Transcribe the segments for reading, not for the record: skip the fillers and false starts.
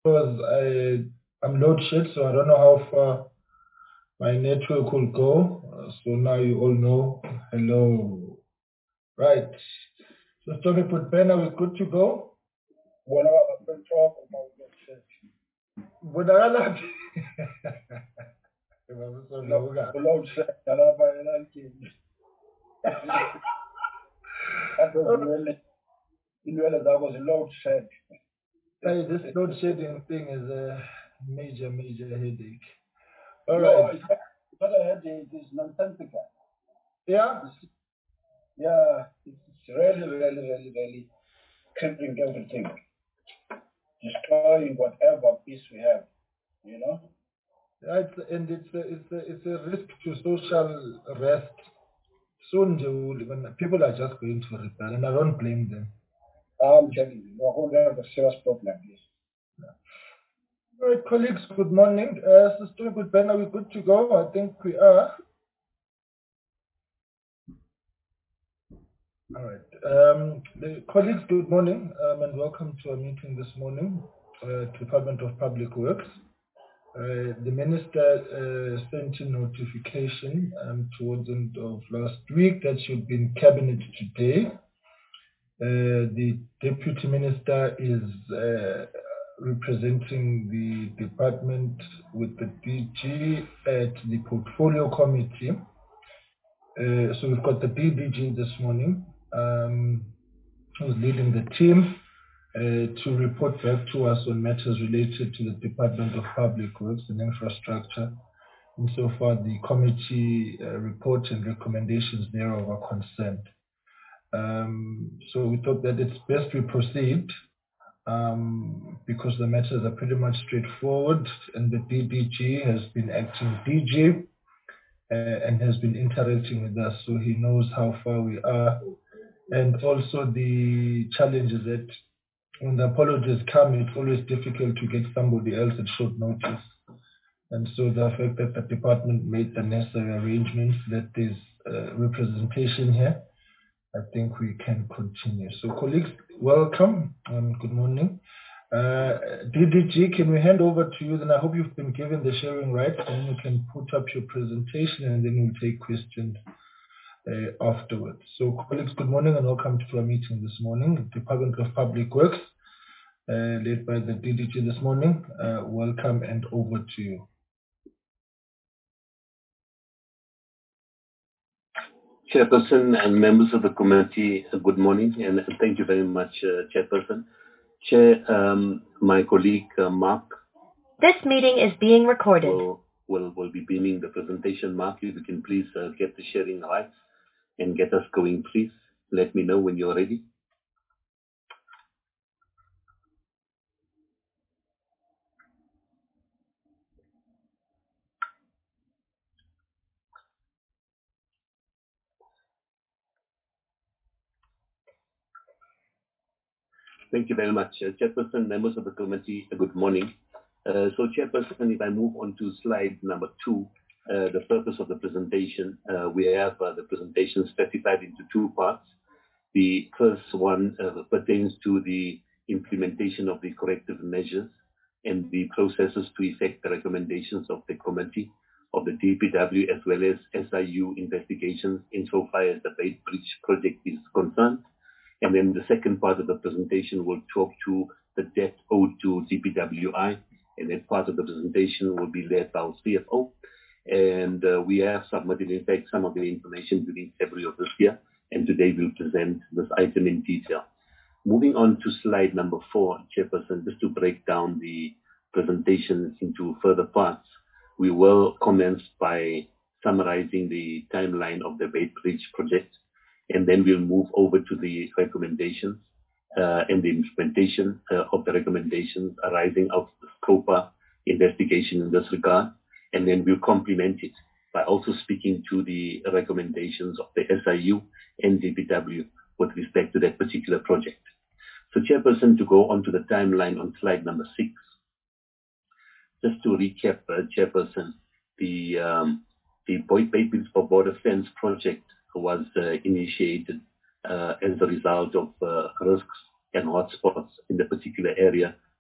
Because I'm load shed, so I don't know how far my network will go. So now you all know. Hello. Right. So Tommy put pen, are we good to go? Bonakala. Load shed. Hey, this load shedding thing is a major headache. All right. It's not a headache, it's nonsensical. Yeah? Yeah, it's really crippling everything. Destroying whatever peace we have, you know? Yeah, it's a risk to social rest. Soon when people are just going to rebel, and I don't blame them. I'm telling you, we're going to have a serious problem here. All right, colleagues, good morning. Sister, good Ben, are we good to go? I think we are. All right. Colleagues, good morning, and welcome to our meeting this morning, Department of Public Works. The Minister sent a notification towards the end of last week that should be in Cabinet today. The Deputy Minister is representing the department with the DG at the Portfolio Committee. So we've got the DDG this morning, who's leading the team to report back to us on matters related to the Department of Public Works and Infrastructure. Insofar the committee report and recommendations thereof are concerned. So we thought that it's best we proceed because the matters are pretty much straightforward, and the DDG has been acting DG and has been interacting with us, so he knows how far we are, and also the challenges that when the apologies come, it's always difficult to get somebody else at short notice. And so the fact that the department made the necessary arrangements, that there's representation here, I think we can continue. So colleagues, welcome and good morning. DDG, can we hand over to you? Then I hope you've been given the sharing rights, and you can put up your presentation, and then we'll take questions afterwards. So colleagues, good morning and welcome to our meeting this morning. Department of Public Works, led by the DDG this morning. Welcome and over to you. Chairperson and members of the committee, good morning, and thank you very much, Chairperson. Chair, my colleague Mark. This meeting is being recorded. Will be beaming the presentation. Mark, if you can please get the sharing rights and get us going, please. Let me know when you're ready. Thank you very much, Chairperson, members of the committee. Good morning. So, Chairperson, if I move on to slide number 2, the purpose of the presentation, we have the presentation specified into 2 parts. The first one pertains to the implementation of the corrective measures and the processes to effect the recommendations of the committee of the DPW as well as SIU investigations insofar as the Bait Bridge project is concerned. And then the second part of the presentation will talk to the debt owed to DPWI, and that part of the presentation will be led by our CFO. And we have submitted, in fact, some of the information within February of this year, and today we'll present this item in detail. Moving on to slide number 4, Chairperson, just to break down the presentation into further parts, we will commence by summarizing the timeline of the Bait Bridge project, and then we'll move over to the recommendations and the implementation of the recommendations arising out of the SCOPA investigation in this regard, and then we'll complement it by also speaking to the recommendations of the SIU and DPW with respect to that particular project. So, Chairperson, to go on to the timeline on slide number 6, just to recap, Chairperson, the Bait Bridge for Border Fence project was initiated as a result of risks and hotspots in the particular area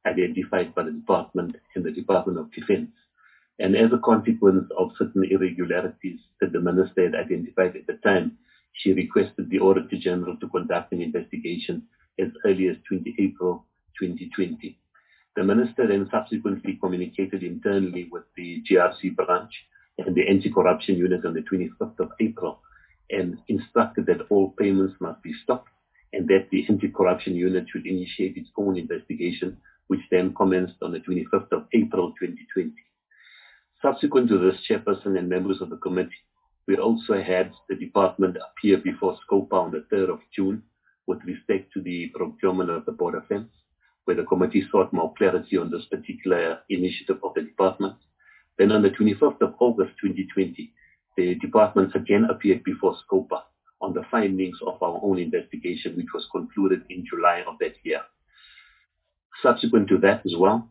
identified by the department and the Department of Defense. And as a consequence of certain irregularities that the minister had identified at the time, she requested the Auditor General to conduct an investigation as early as 20 April 2020. The minister then subsequently communicated internally with the GRC branch and the anti-corruption unit on the 25th of April and instructed that all payments must be stopped and that the anti-corruption unit should initiate its own investigation, which then commenced on the 25th of April 2020. Subsequent to this, Chairperson and members of the committee, we also had the department appear before SCOPA on the 3rd of June with respect to the procurement of the border fence, where the committee sought more clarity on this particular initiative of the department. Then on the 25th of August 2020, the department again appeared before SCOPA on the findings of our own investigation, which was concluded in July of that year. Subsequent to that as well,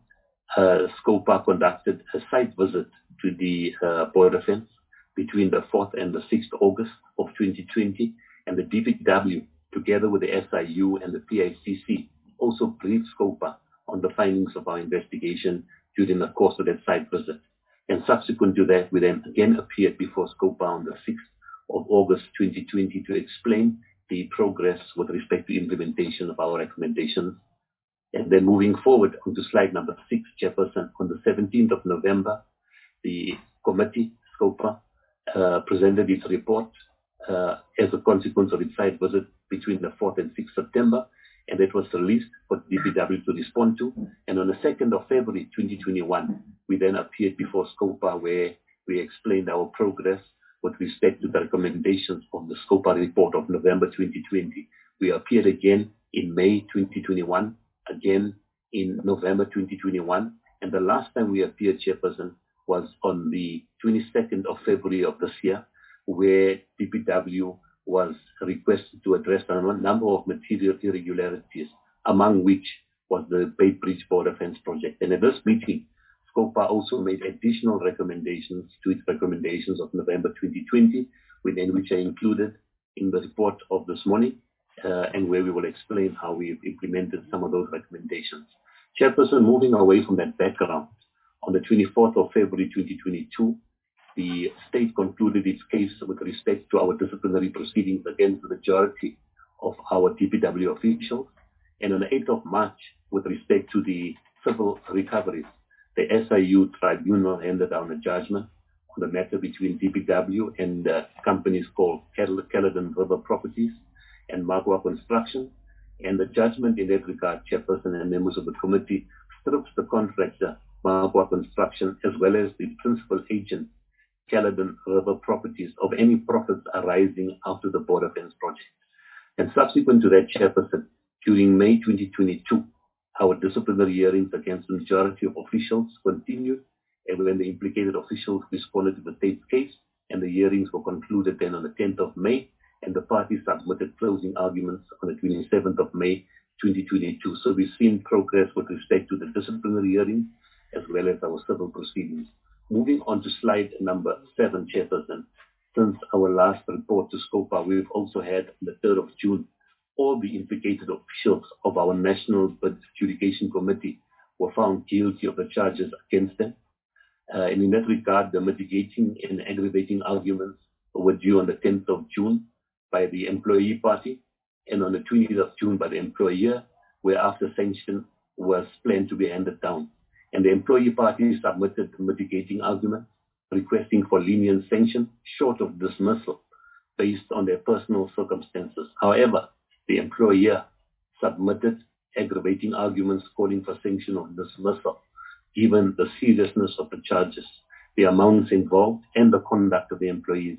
SCOPA conducted a site visit to the border fence between the 4th and the 6th August of 2020, and the DPW, together with the SIU and the PICC, also briefed SCOPA on the findings of our investigation during the course of that site visit. And subsequent to that, we then again appeared before SCOPA on the 6th of August 2020 to explain the progress with respect to implementation of our recommendations. And then moving forward onto slide number 6, Chairperson, on the 17th of November, the committee, SCOPA, presented its report as a consequence of its site visit between the 4th and 6th September, and it was released for DPW to respond to. And on the 2nd of February 2021, we then appeared before SCOPA where we explained our progress with respect to the recommendations of the SCOPA report of November 2020. We appeared again in May 2021, again in November 2021, and the last time we appeared, Chairperson, was on the 22nd of February of this year, where DPW was requested to address a number of material irregularities, among which was the Bay Bridge border fence project. And at this meeting, SCOPA also made additional recommendations to its recommendations of November 2020, which are included in the report of this morning, and where we will explain how we've implemented some of those recommendations. Chairperson, moving away from that background, on the 24th of February 2022, the state concluded its case with respect to our disciplinary proceedings against the majority of our DPW officials. And on the 8th of March, with respect to the civil recoveries, the SIU tribunal handed down a judgment on the matter between DPW and companies called Caledon River Properties and Magua Construction. And the judgment in that regard, Chairperson and members of the committee, strips the contractor, Magua Construction, as well as the principal agent, Caledon River Properties, of any profits arising out of the border fence project. And subsequent to that, Chairperson, during May 2022, our disciplinary hearings against the majority of officials continued, and when the implicated officials responded to the state's case, and the hearings were concluded then on the 10th of May, and the parties submitted closing arguments on the 27th of May 2022. So we've seen progress with respect to the disciplinary hearings as well as our civil proceedings. Moving on to slide number 7, Chairperson. Since our last report to SCOPA, we've also had on the 3rd of June, all the implicated officials of our National Adjudication Committee were found guilty of the charges against them. And in that regard, the mitigating and aggravating arguments were due on the 10th of June by the employee party and on the 20th of June by the employer, whereafter sanction was planned to be handed down. And the employee party submitted mitigating arguments requesting for lenient sanction short of dismissal based on their personal circumstances. However, the employer submitted aggravating arguments calling for sanction of dismissal, given the seriousness of the charges, the amounts involved, and the conduct of the employees.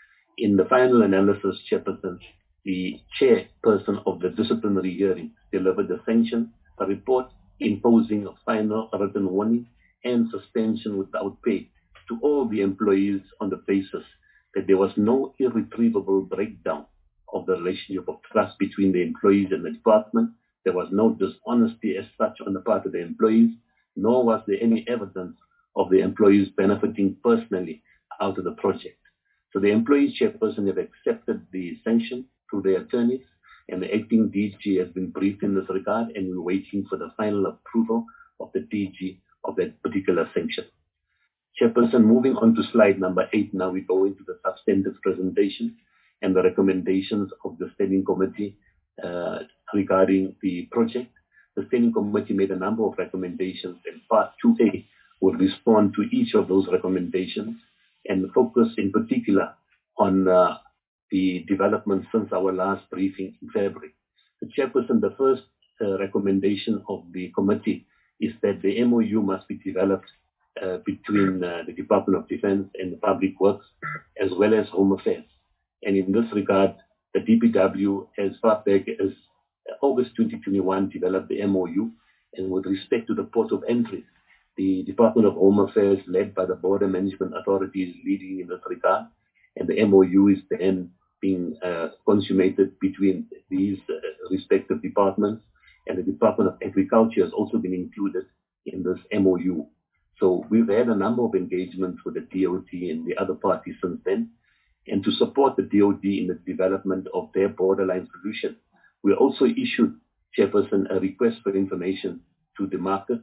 In the final analysis, Chairperson, the chairperson of the disciplinary hearing delivered the sanction, a report imposing a final written warning and suspension without pay to all the employees on the basis that there was no irretrievable breakdown of the relationship of trust between the employees and the department. There was no dishonesty as such on the part of the employees, nor was there any evidence of the employees benefiting personally out of the project. So the employees chairperson have accepted the sanction through their attorneys, and the acting DG has been briefed in this regard, and we're waiting for the final approval of the DG of that particular sanction. Chairperson, moving on to slide number 8, now we go into the substantive presentation and the recommendations of the Standing Committee regarding the project. The Standing Committee made a number of recommendations, and Part 2A will respond to each of those recommendations and focus in particular on the development since our last briefing in February. The Chairperson, the first recommendation of the committee is that the MOU must be developed between the Department of Defense and the Public Works, as well as Home Affairs. And in this regard, the DPW, as far back as August 2021, developed the MOU. And with respect to the port of entry, the Department of Home Affairs, led by the Border Management Authority, is leading in this regard. And the MOU is then being consummated between these respective departments. And the Department of Agriculture has also been included in this MOU. So we've had a number of engagements with the DOD and the other parties since then. And to support the DOD in the development of their borderline solution, we also issued, Chairperson, a request for information to the market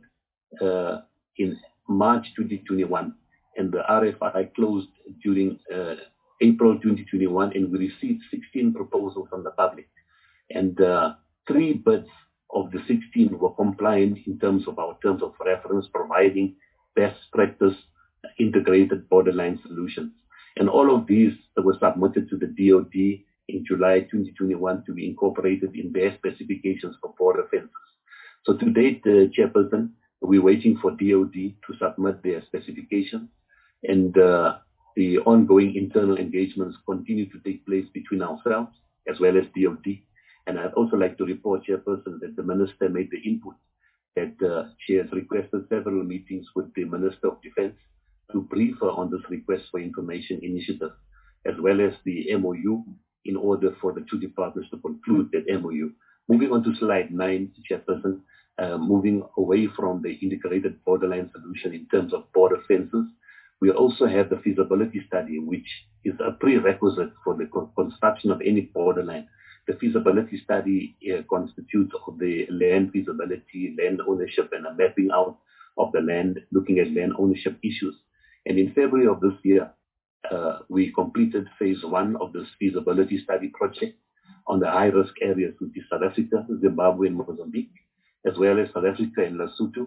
in March 2021. And the RFI closed during April 2021, and we received 16 proposals from the public. And 3 bids of the 16 were compliant in terms of our terms of reference, providing best practice integrated borderline solutions. And all of these were submitted to the DOD in July 2021 to be incorporated in their specifications for border fences. So to date, Chairperson, we're waiting for DOD to submit their specifications, and the ongoing internal engagements continue to take place between ourselves as well as DOD. And I'd also like to report, Chairperson, that the Minister made the input that she has requested several meetings with the Minister of Defense to brief her on this request for information initiative, as well as the MOU, in order for the two departments to conclude that MOU. Moving on to slide 9, Chairperson, moving away from the integrated borderline solution in terms of border fences, we also have the feasibility study, which is a prerequisite for the construction of any borderline. The feasibility study constitutes of the land feasibility, land ownership, and a mapping out of the land, looking at land ownership issues. And in February of this year, we completed phase 1 of this feasibility study project on the high-risk areas, which is South Africa, Zimbabwe, and Mozambique, as well as South Africa and Lesotho,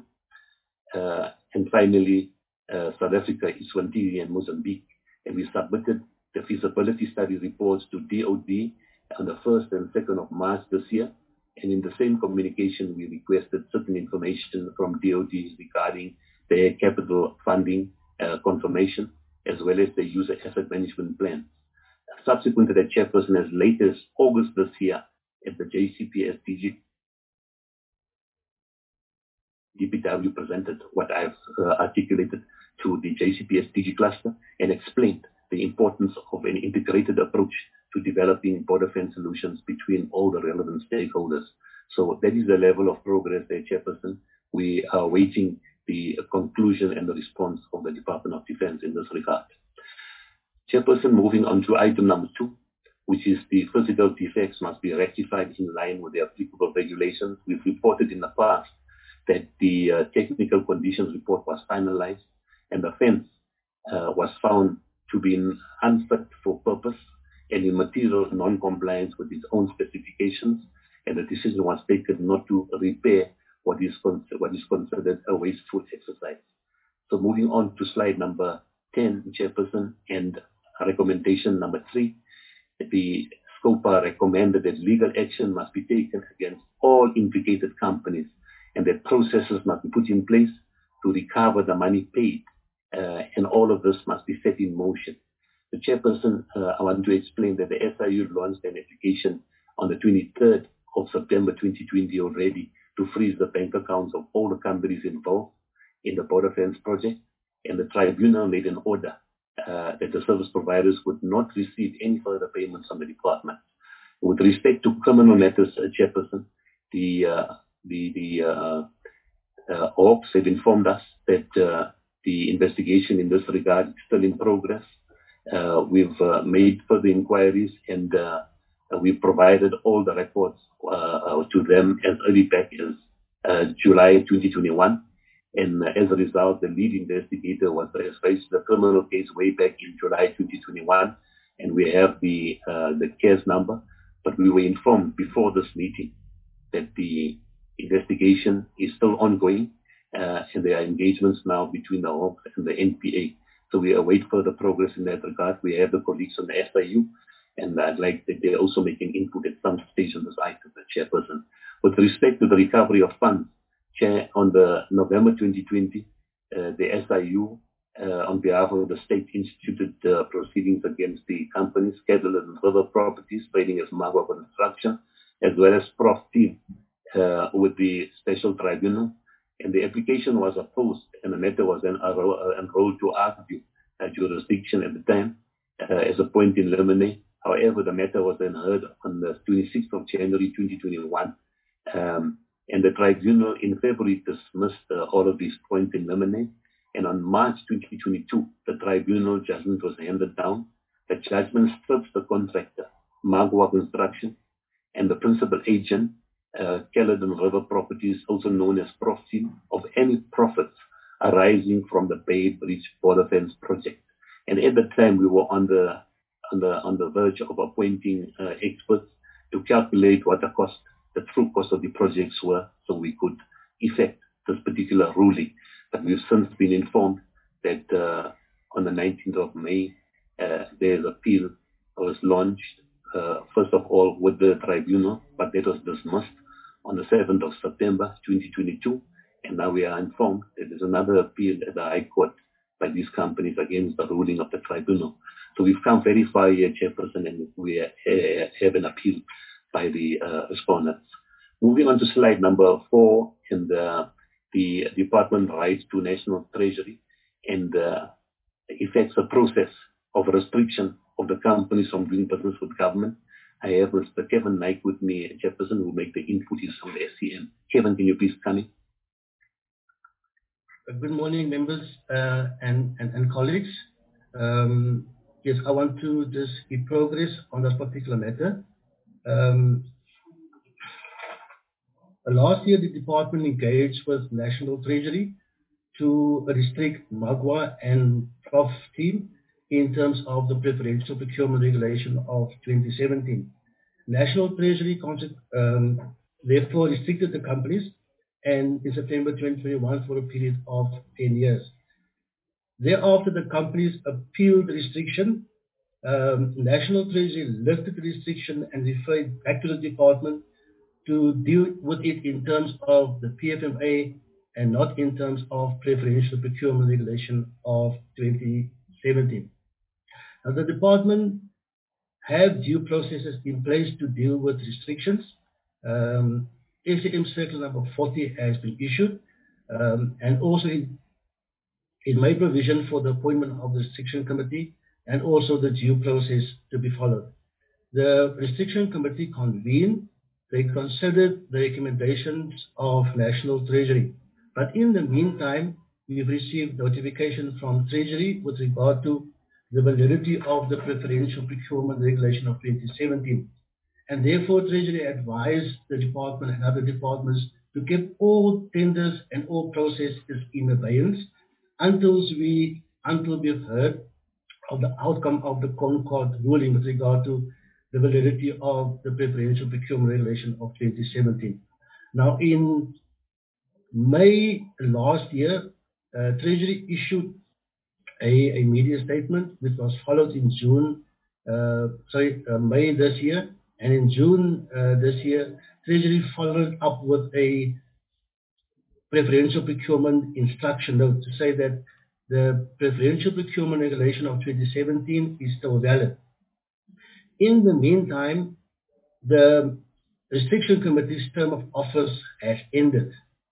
and finally South Africa, Eswatini, and Mozambique. And we submitted the feasibility study reports to DOD on the 1st and 2nd of March this year. And in the same communication, we requested certain information from DOD regarding their capital funding confirmation, as well as the user asset management plan. Subsequent to that, Chairperson, as late as August this year, at the JCPS DPW presented what I've articulated to the JCPS DG cluster and explained the importance of an integrated approach to developing border fence solutions between all the relevant stakeholders. So that is the level of progress there, Chairperson. We are waiting the conclusion and the response of the Department of Defense in this regard. Chairperson, moving on to item number 2, which is the physical defects must be rectified in line with the applicable regulations. We've reported in the past that the technical conditions report was finalized and the fence was found to be unfit for purpose and in material non-compliance with its own specifications, and the decision was taken not to repair what is considered a wasteful exercise. So moving on to slide number 10, Chairperson, and recommendation number 3, the SCOPA recommended that legal action must be taken against all implicated companies and that processes must be put in place to recover the money paid, and all of this must be set in motion. The Chairperson, I want to explain that the SIU launched an application on the 23rd of September 2020 already to freeze the bank accounts of all the companies involved in the border fence project, and the tribunal made an order that the service providers would not receive any further payments from the department. With respect to criminal matters, Chairperson, the Hawks have informed us that the investigation in this regard is still in progress. We've made further inquiries, and we've provided all the records to them as early back as July 2021, And as a result, the lead investigator was raised the criminal case way back in July 2021, and we have the case number. But we were informed before this meeting that the investigation is still ongoing, and there are engagements now between the Hawks and the NPA. So we await further progress in that regard. We have the colleagues on the SIU, and I'd like that they're also making input at some stage on this item, the chairperson. With respect to the recovery of funds, Chair, on the November 2020, the SIU, on behalf of the state, instituted proceedings against the companies, Cattle and River Properties, trading as Magwa Construction, as well as Prof Team, with the special tribunal. And the application was opposed, and the matter was then enrolled to argue jurisdiction at the time as a point in limine. However, the matter was then heard on the 26th of January 2021. And the tribunal in February dismissed all of these points in limine. And on March 2022, the tribunal judgment was handed down. The judgment strips the contractor, Magwa Construction, and the principal agent, Caledon River Properties, also known as Profteam, of any profits arising from the Bay Bridge Border Fence project. And at the time, we were on the verge of appointing experts to calculate what the true cost of the projects were, so we could effect this particular ruling. But we've since been informed that on the 19th of May, there's appeal was launched, first of all with the tribunal, but that was dismissed on the 7th of September 2022. And now we are informed that there's another appeal at the High Court by these companies against the ruling of the tribunal. So we've come very far here, Chairperson, and we have an appeal by the respondents. Moving on to slide number 4, and the department writes to National Treasury and effects a process of restriction of the companies from doing business with government. I have Mr. Kevin Naik with me, Chairperson, who will make the input from the SCM. Kevin, can you please come in? Good morning, members and colleagues. Yes, I want to just give progress on that particular matter. Last year, the department engaged with National Treasury to restrict Magwa and Prof Team in terms of the preferential procurement regulation of 2017. National Treasury therefore restricted the companies, and in September 2021 for a period of 10 years. Thereafter, the companies appealed the restriction. National Treasury lifted the restriction and referred back to the department to deal with it in terms of the PFMA and not in terms of preferential procurement regulation of 2017. Now, the department have due processes in place to deal with restrictions. SCM Circular number 40 has been issued, and also it made provision for the appointment of the restriction committee and also the due process to be followed. The restriction committee convened. They considered the recommendations of National Treasury. But in the meantime, we've received notification from Treasury with regard to the validity of the preferential procurement regulation of 2017. And therefore, Treasury advised the department and other departments to keep all tenders and all processes in abeyance until we've heard of the outcome of the Concord ruling with regard to the validity of the preferential procurement regulation of 2017. Now, in May last year, Treasury issued a media statement which was followed in May this year. And in June this year, Treasury followed up with a preferential procurement instruction note to say that the preferential procurement regulation of 2017 is still valid. In the meantime, the restriction committee's term of office has ended.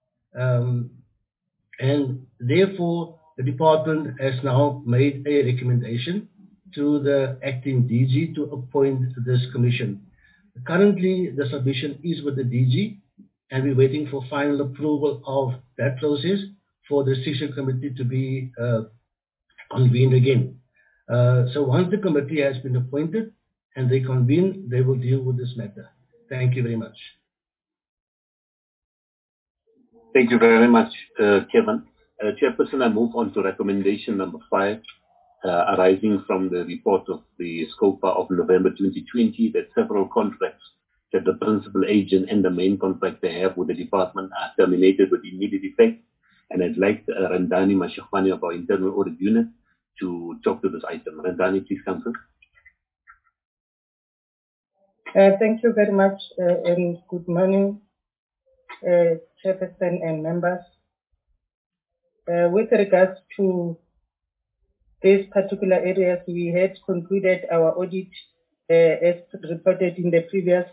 And therefore, the department has now made a recommendation to the acting DG to appoint this commission. Currently, the submission is with the DG, and we're waiting for final approval of that process for the restriction committee to be convened again. So once the committee has been appointed and they convene, they will deal with this matter. Thank you very much. Thank you very much, Kevin. Chairperson, I move on to recommendation number 5, arising from the report of the SCOPA of November 2020 that several contracts that the principal agent and the main contractor have with the department are terminated with immediate effect. And I'd like Randani Mashafani of our internal audit unit to talk to this item. Randani, please come through. Thank you very much and good morning, Chairperson and members. With regards to these particular areas, we had concluded our audit as reported in the previous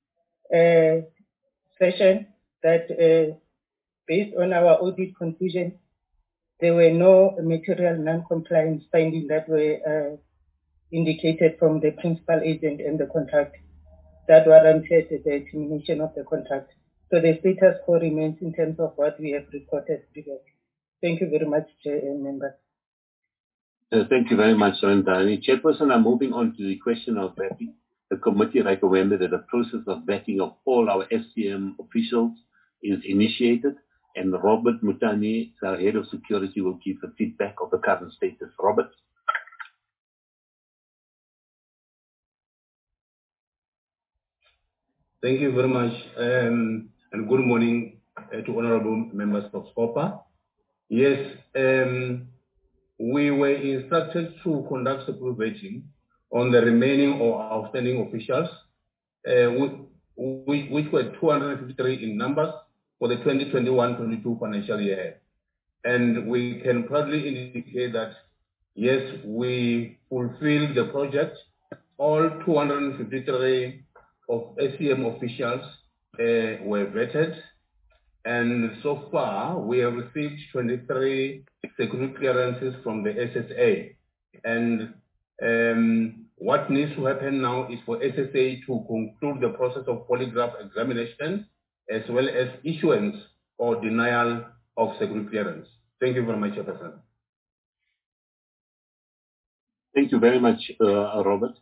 session that based on our audit conclusion, there were no material non-compliance findings that were indicated from the principal agent and the contract that warranted the termination of the contract. So the status quo remains in terms of what we have reported previously. Thank you very much, Chair and members. Thank you very much, Randani. Chairperson, I'm moving on to the question of vetting. The committee recommended that the process of vetting of all our SCM officials is initiated, and Robert Mutani, our head of security, will give the feedback of the current status. Robert. Thank you very much, and good morning to honorable members of SCOPA. Yes, we were instructed to conduct separate vetting on the remaining or outstanding officials, which were 253 in numbers for the 2021-22 financial year. And we can proudly indicate that, yes, we fulfilled the project. All 253 of SCM officials were vetted, and so far we have received 23 security clearances from the SSA. And what needs to happen now is for SSA to conclude the process of polygraph examination as well as issuance or denial of security clearance. Thank you very much, Chairperson. Thank you very much, Robert.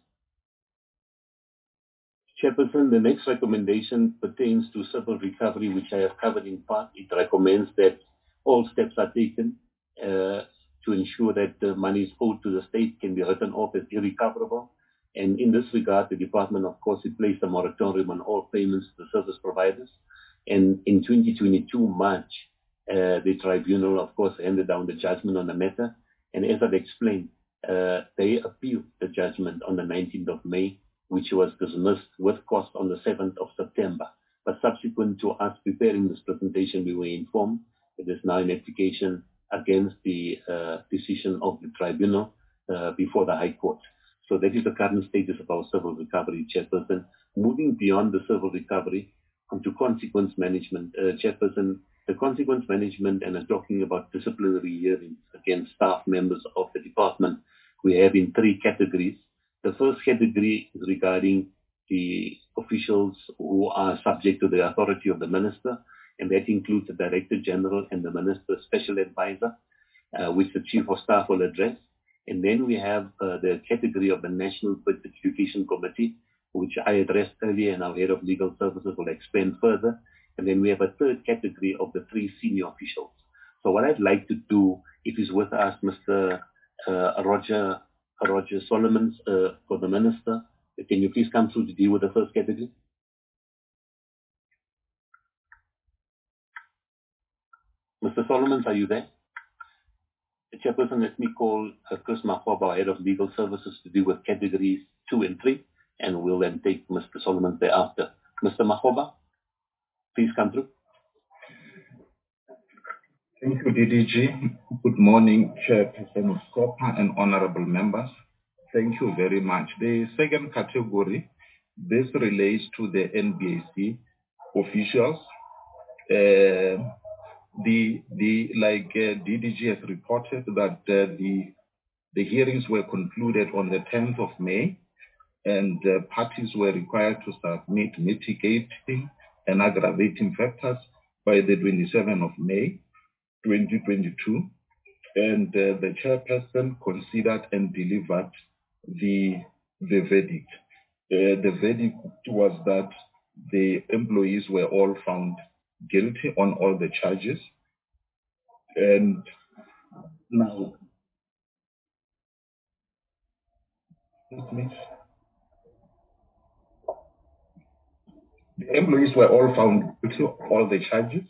Chairperson, the next recommendation pertains to civil recovery, which I have covered in part. It recommends that all steps are taken to ensure that the monies owed to the state can be written off as irrecoverable. And in this regard, the department, of course, it placed a moratorium on all payments to the service providers. And in 2022 March, the tribunal, of course, handed down the judgment on the matter. And as I've explained, they appealed the judgment on the 19th of May, which was dismissed with cost on the 7th of September. But subsequent to us preparing this presentation, we were informed that there's now an application against the decision of the tribunal before the High Court. So that is the current status of our civil recovery, Chairperson. Moving beyond the civil recovery onto consequence management, Chairperson, the consequence management, and I'm talking about disciplinary hearings against staff members of the department, we have in 3 categories. The first category is regarding the officials who are subject to the authority of the minister, and that includes the Director General and the Minister's Special Advisor, which the Chief of Staff will address. And then we have the category of the National Education Committee, which I addressed earlier, and our Head of Legal Services will expand further. And then we have a third category of the 3 senior officials. So what I'd like to do, if it's with us, Mr. Roger Solomons, for the Minister, can you please come through to deal with the first category? Mr. Solomons, are you there? Chairperson, let me call Chris Makhoba, our Head of Legal Services, to deal with categories 2 and 3, and we'll then take Mr. Solomons thereafter. Mr. Makhoba, please come through. Thank you, DDG. Good morning, Chairperson of SCOPA and honorable members. Thank you very much. The second category, this relates to the NBAC officials. Like DDG has reported that the hearings were concluded on the 10th of May, and parties were required to submit mitigating and aggravating factors by the 27th of May, 2022, and the chairperson considered and delivered the verdict. The verdict was that the employees were all found guilty on all the charges, and Now, the employees were all found guilty of all the charges,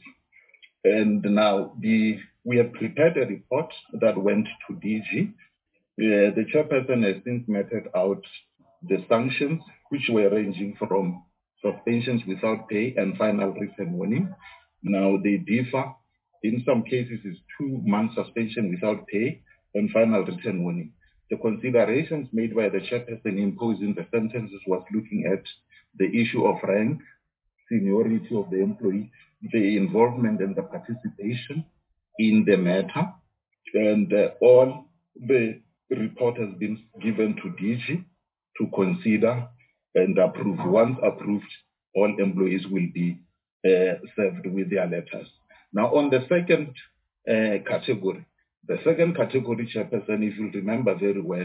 and now we have prepared a report that went to DG. The chairperson has since meted out the sanctions, which were ranging from suspensions without pay and final written warning. Now they differ. In some cases, it's 2 months suspension without pay and final written warning. The considerations made by the chairperson imposing the sentences was looking at the issue of rank, seniority of the employee, the involvement and the participation in the matter, and all the report has been given to DG to consider and approve. Once approved, all employees will be served with their letters. Now, on the second category, chairperson, if you remember very well,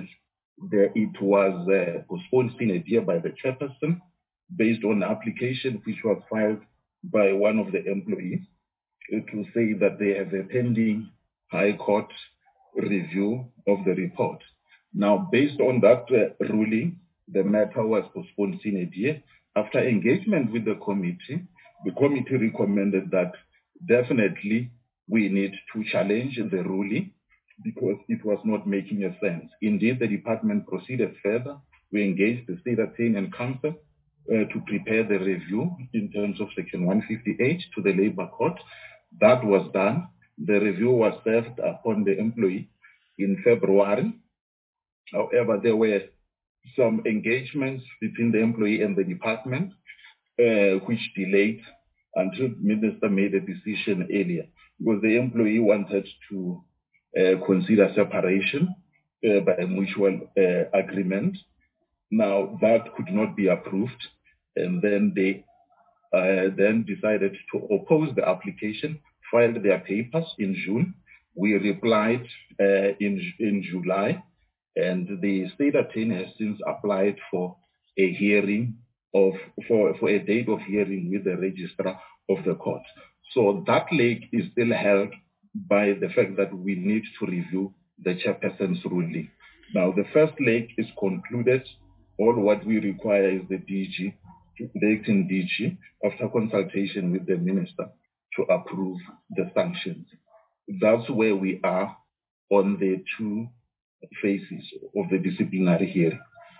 it was postponed sine die by the chairperson based on the application which was filed by one of the employees to say that they have a pending High Court review of the report. Now, based on that ruling, the matter was postponed sine die. After engagement with the committee recommended that definitely we need to challenge the ruling because it was not making a sense. Indeed, the department proceeded further. We engaged the state attorney and counsel to prepare the review in terms of Section 158 to the Labour Court. That was done. The review was served upon the employee in February. However, there were some engagements between the employee and the department, which delayed until the minister made a decision earlier, because the employee wanted to consider separation by mutual agreement. Now, that could not be approved, and then they then decided to oppose the application, filed their papers in June. We replied in July, and the state attorney has since applied for a hearing for a date of hearing with the registrar of the court. So that leg is still held by the fact that we need to review the chairperson's ruling. Now, the first leg is concluded. All what we require is the DG, the acting DG, after consultation with the minister, to approve the sanctions. That's where we are on the 2 phases of the disciplinary hearing.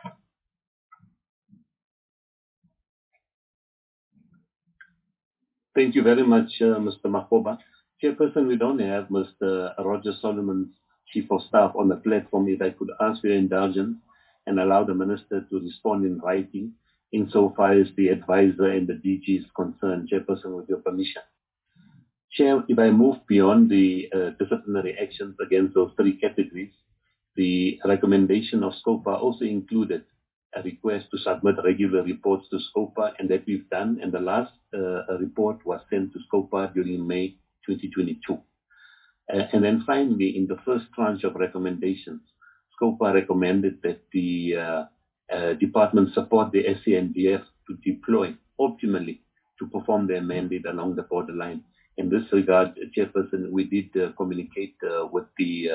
Thank you very much, Mr. Makgoba. Chairperson, we don't have Mr. Roger Solomon, Chief of Staff, on the platform. If I could ask for your indulgence and allow the Minister to respond in writing insofar as the advisor and the DG is concerned. Chairperson, with your permission. Chair, if I move beyond the disciplinary actions against those 3 categories, the recommendation of SCOPA also included a request to submit regular reports to SCOPA, and that we've done, and the last report was sent to SCOPA during May 2022. And then finally, in the first tranche of recommendations, SCOPA recommended that the department support the SANDF to deploy optimally to perform their mandate along the borderline. In this regard, Chairperson, we did communicate with the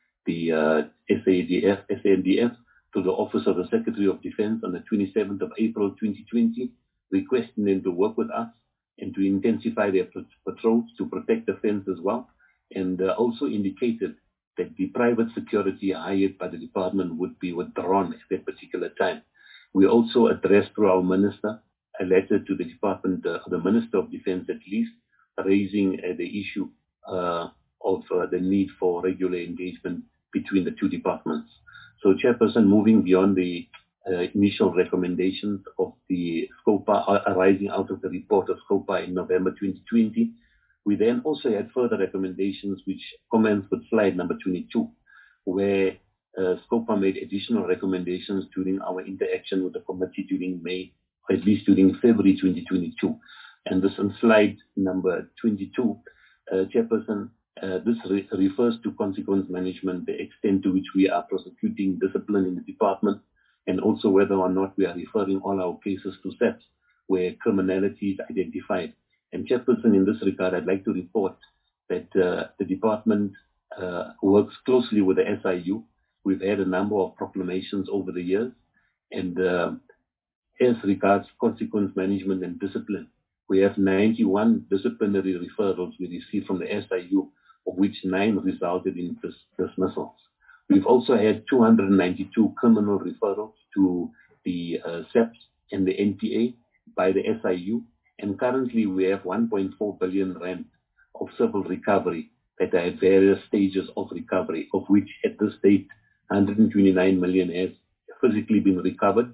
SANDF to the Office of the Secretary of Defense on the 27th of April 2020, requesting them to work with us and to intensify their patrols to protect the fence as well, and also indicated that the private security hired by the department would be withdrawn at that particular time. We also addressed through our minister a letter to the department, the Minister of Defense at least, raising the issue of the need for regular engagement between the 2 departments. So, Chairperson, moving beyond the initial recommendations of the SCOPA arising out of the report of SCOPA in November 2020, we then also had further recommendations which commence with slide number 22, where SCOPA made additional recommendations during our interaction with the committee during May, or at least during February 2022. And this on slide number 22, Chairperson, this refers to consequence management, the extent to which we are prosecuting discipline in the department, and also whether or not we are referring all our cases to SEPS where criminality is identified. And Chairperson, in this regard, I'd like to report that the department works closely with the SIU. We've had a number of proclamations over the years, and as regards consequence management and discipline, we have 91 disciplinary referrals we received from the SIU, of which 9 resulted in dismissals. We've also had 292 criminal referrals to the SEPS and the NPA by the SIU, and currently we have 1.4 billion rand of civil recovery that are at various stages of recovery, of which at this date 129 million has physically been recovered,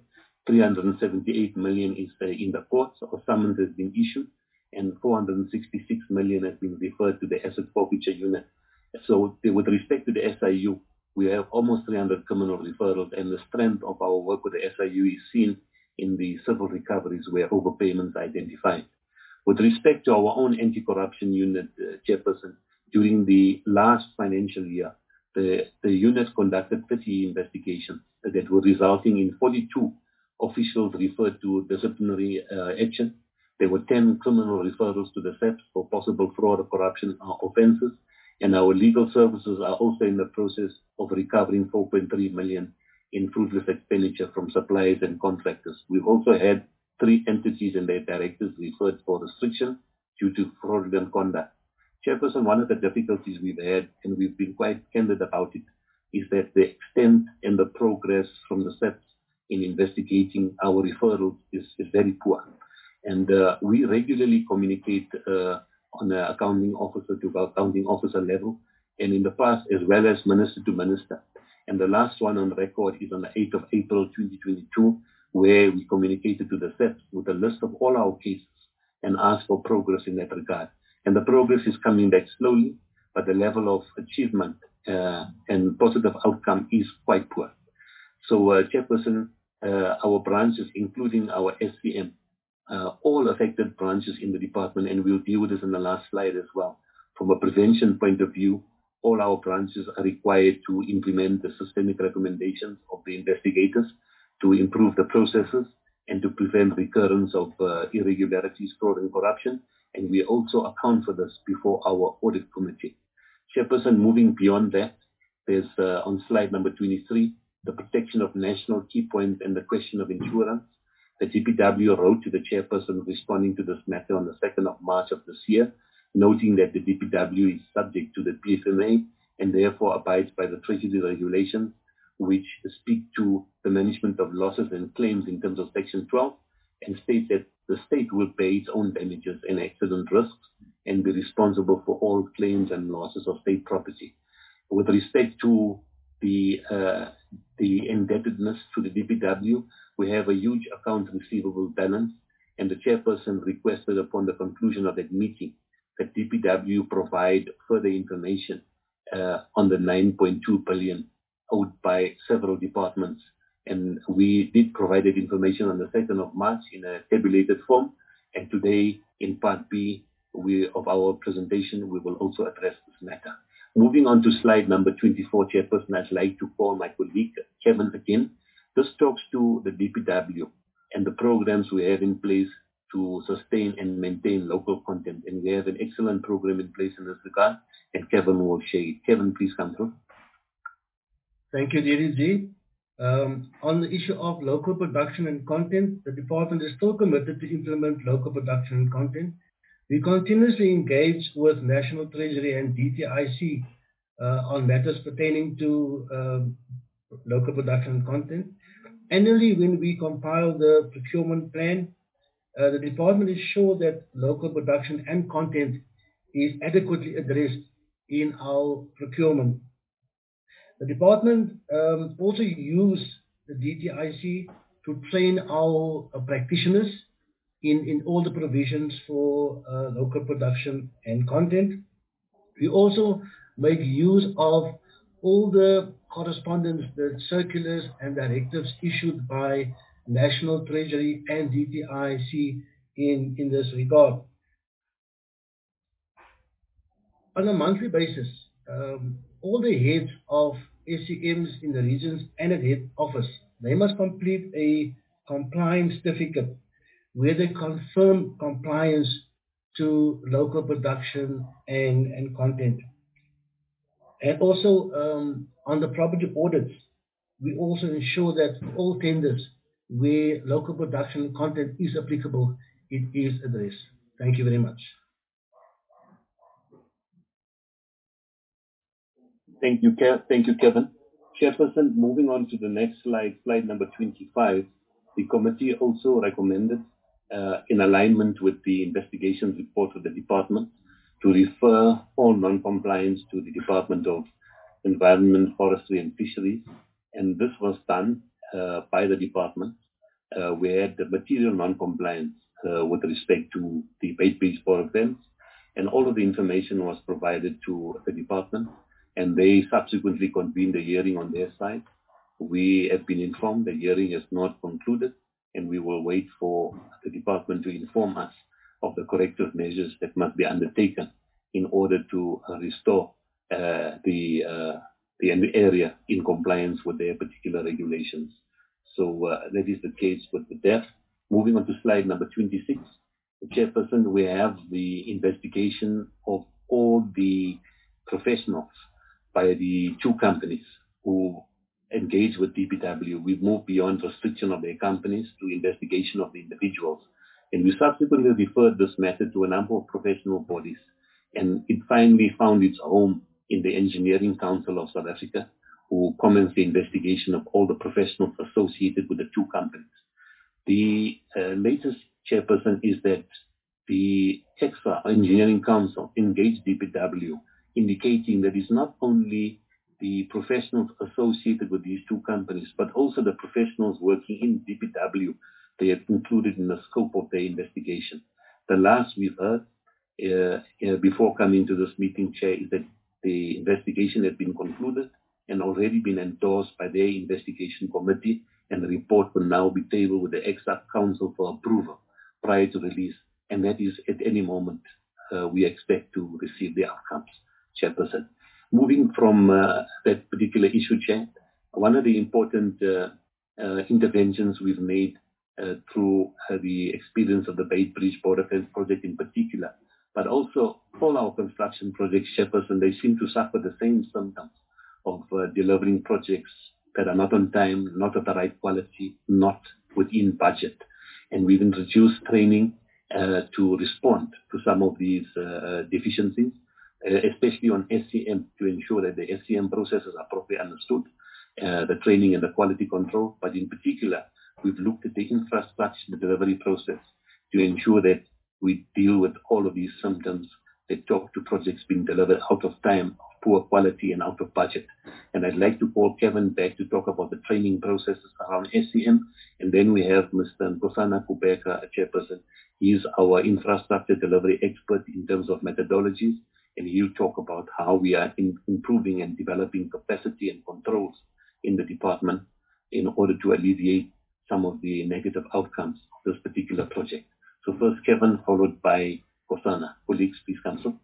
378 million is in the courts or summons has been issued, and 466 million has been referred to the asset forfeiture unit. So with respect to the SIU, we have almost 300 criminal referrals, and the strength of our work with the SIU is seen in the civil recoveries where overpayments are identified. With respect to our own anti-corruption unit, Chairperson, during the last financial year, the unit conducted 30 investigations that were resulting in 42 officials referred to disciplinary action. There were 10 criminal referrals to the SEPS for possible fraud or corruption offences, and our legal services are also in the process of recovering 4.3 million in fruitless expenditure from suppliers and contractors. We've also had 3 entities and their directors referred for restriction due to fraudulent conduct. Chairperson, one of the difficulties we've had, and we've been quite candid about it, is that the extent and the progress from the SEPS in investigating our referrals is very poor. And we regularly communicate on the accounting officer to accounting officer level, and in the past as well as minister to minister. And the last one on record is on the 8th of April 2022, where we communicated to the SEPS with a list of all our cases and asked for progress in that regard. And the progress is coming back slowly, but the level of achievement and positive outcome is quite poor. So, Chairperson, our branches, including our SCM, all affected branches in the department, and we'll deal with this in the last slide as well. From a prevention point of view, all our branches are required to implement the systemic recommendations of the investigators to improve the processes and to prevent recurrence of irregularities, fraud and corruption. And we also account for this before our audit committee. Chairperson, moving beyond that, there's on slide number 23, the protection of national key points and the question of insurance. The DPW wrote to the chairperson responding to this matter on the 2nd of March of this year, noting that the DPW is subject to the PFMA and therefore abides by the Treasury regulations, which speak to the management of losses and claims in terms of Section 12, and states that the state will pay its own damages and accident risks and be responsible for all claims and losses of state property. With respect to the indebtedness to the DPW, we have a huge account receivable balance, and the chairperson requested upon the conclusion of that meeting that DPW provide further information on the 9.2 billion owed by several departments. And we did provide that information on the 2nd of March in a tabulated form. And today, in part B of our presentation, we will also address this matter. Moving on to slide number 24, Chairperson, I'd like to call my colleague, Kevin, again. This talks to the DPW and the programs we have in place to sustain and maintain local content. And we have an excellent program in place in this regard, and Kevin will share it. Kevin, please come through. Thank you, DDG. On the issue of local production and content, the department is still committed to implement local production and content. We continuously engage with National Treasury and DTIC on matters pertaining to local production and content. Annually, when we compile the procurement plan, the department is sure that local production and content is adequately addressed in our procurement. The department also use the DTIC to train our practitioners in all the provisions for local production and content. We also make use of all the correspondence, the circulars and directives issued by National Treasury and DTIC in this regard. On a monthly basis, all the heads of SCMs in the regions and at head office, they must complete a compliance certificate where they confirm compliance to local production and content. And also on the property audits, we also ensure that all tenders where local production content is applicable, it is addressed. Thank you very much. Thank you, Kevin. Chairperson, moving on to the next slide, slide number 25. The committee also recommended, in alignment with the investigation report of the department, to refer all non-compliance to the Department of Environment, Forestry and Fisheries. And this was done by the department, where the material non-compliance with respect to the Beitbridge Border fence, and all of the information was provided to the department, and they subsequently convened a hearing on their side. We have been informed the hearing is not concluded, and we will wait for the department to inform us of the corrective measures that must be undertaken in order to restore the area in compliance with their particular regulations. So that is the case with the death. Moving on to slide number 26. Chairperson, we have the investigation of all the professionals by the two companies who engage with DPW. We've moved beyond restriction of their companies to investigation of the individuals. And we subsequently referred this matter to a number of professional bodies. And it finally found its home in the Engineering Council of South Africa, who commenced the investigation of all the professionals associated with the two companies. The latest, Chairperson, is that the EXA, Engineering Council, engaged DPW, indicating that it's not only the professionals associated with these two companies, but also the professionals working in DPW they have included in the scope of their investigation. The last we've heard before coming to this meeting, Chair, is that the investigation had been concluded and already been endorsed by their investigation committee, and the report will now be tabled with the EXA Council for approval prior to release, and that is at any moment we expect to receive the outcomes, Chairperson. Moving from that particular issue, Chair, one of the important interventions we've made through the experience of the Beitbridge Border Fence project in particular, but also all our construction projects, Chairperson, they seem to suffer the same symptoms of delivering projects that are not on time, not of the right quality, not within budget. And we've introduced training to respond to some of these deficiencies, especially on SCM, to ensure that the SCM processes are properly understood, the training and the quality control. But in particular, we've looked at the infrastructure, the delivery process, to ensure that we deal with all of these symptoms that talk to projects being delivered out of time, poor quality, and out of budget. And I'd like to call Kevin back to talk about the training processes around SCM. And then we have Mr. Nkosana Kubeka, a Chairperson. He is our infrastructure delivery expert in terms of methodologies, and he'll talk about how we are improving and developing capacity and controls in the department in order to alleviate some of the negative outcomes of this particular project. So first Kevin, followed by Nkosana. Colleagues, please come through.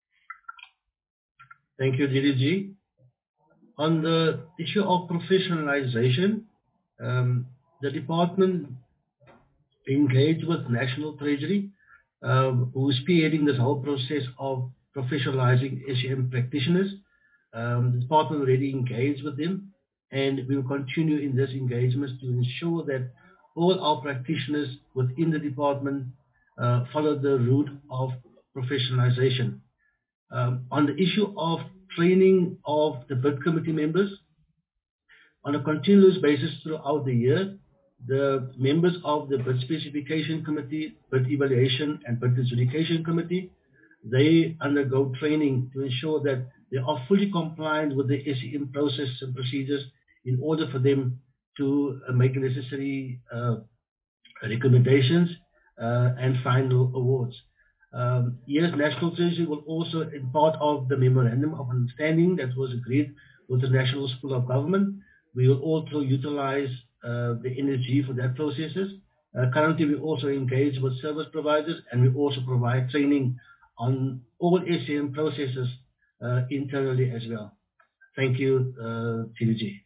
Thank you, DDG. On the issue of professionalization, the department engaged with National Treasury, who is spearheading this whole process of professionalizing SCM practitioners. The department already engaged with them, and we will continue in this engagement to ensure that all our practitioners within the department follow the route of professionalization. On the issue of training of the bid committee members, on a continuous basis throughout the year, the members of the bid specification committee, bid evaluation and bid adjudication committee, they undergo training to ensure that they are fully compliant with the SCM process and procedures in order for them to make necessary recommendations and final awards. Yes, National Treasury will also, in part of the memorandum of understanding that was agreed with the National School of Government, we will also utilize the NSG for that processes. Currently, we also engage with service providers, and we also provide training on all SCM processes internally as well. Thank you, TDG.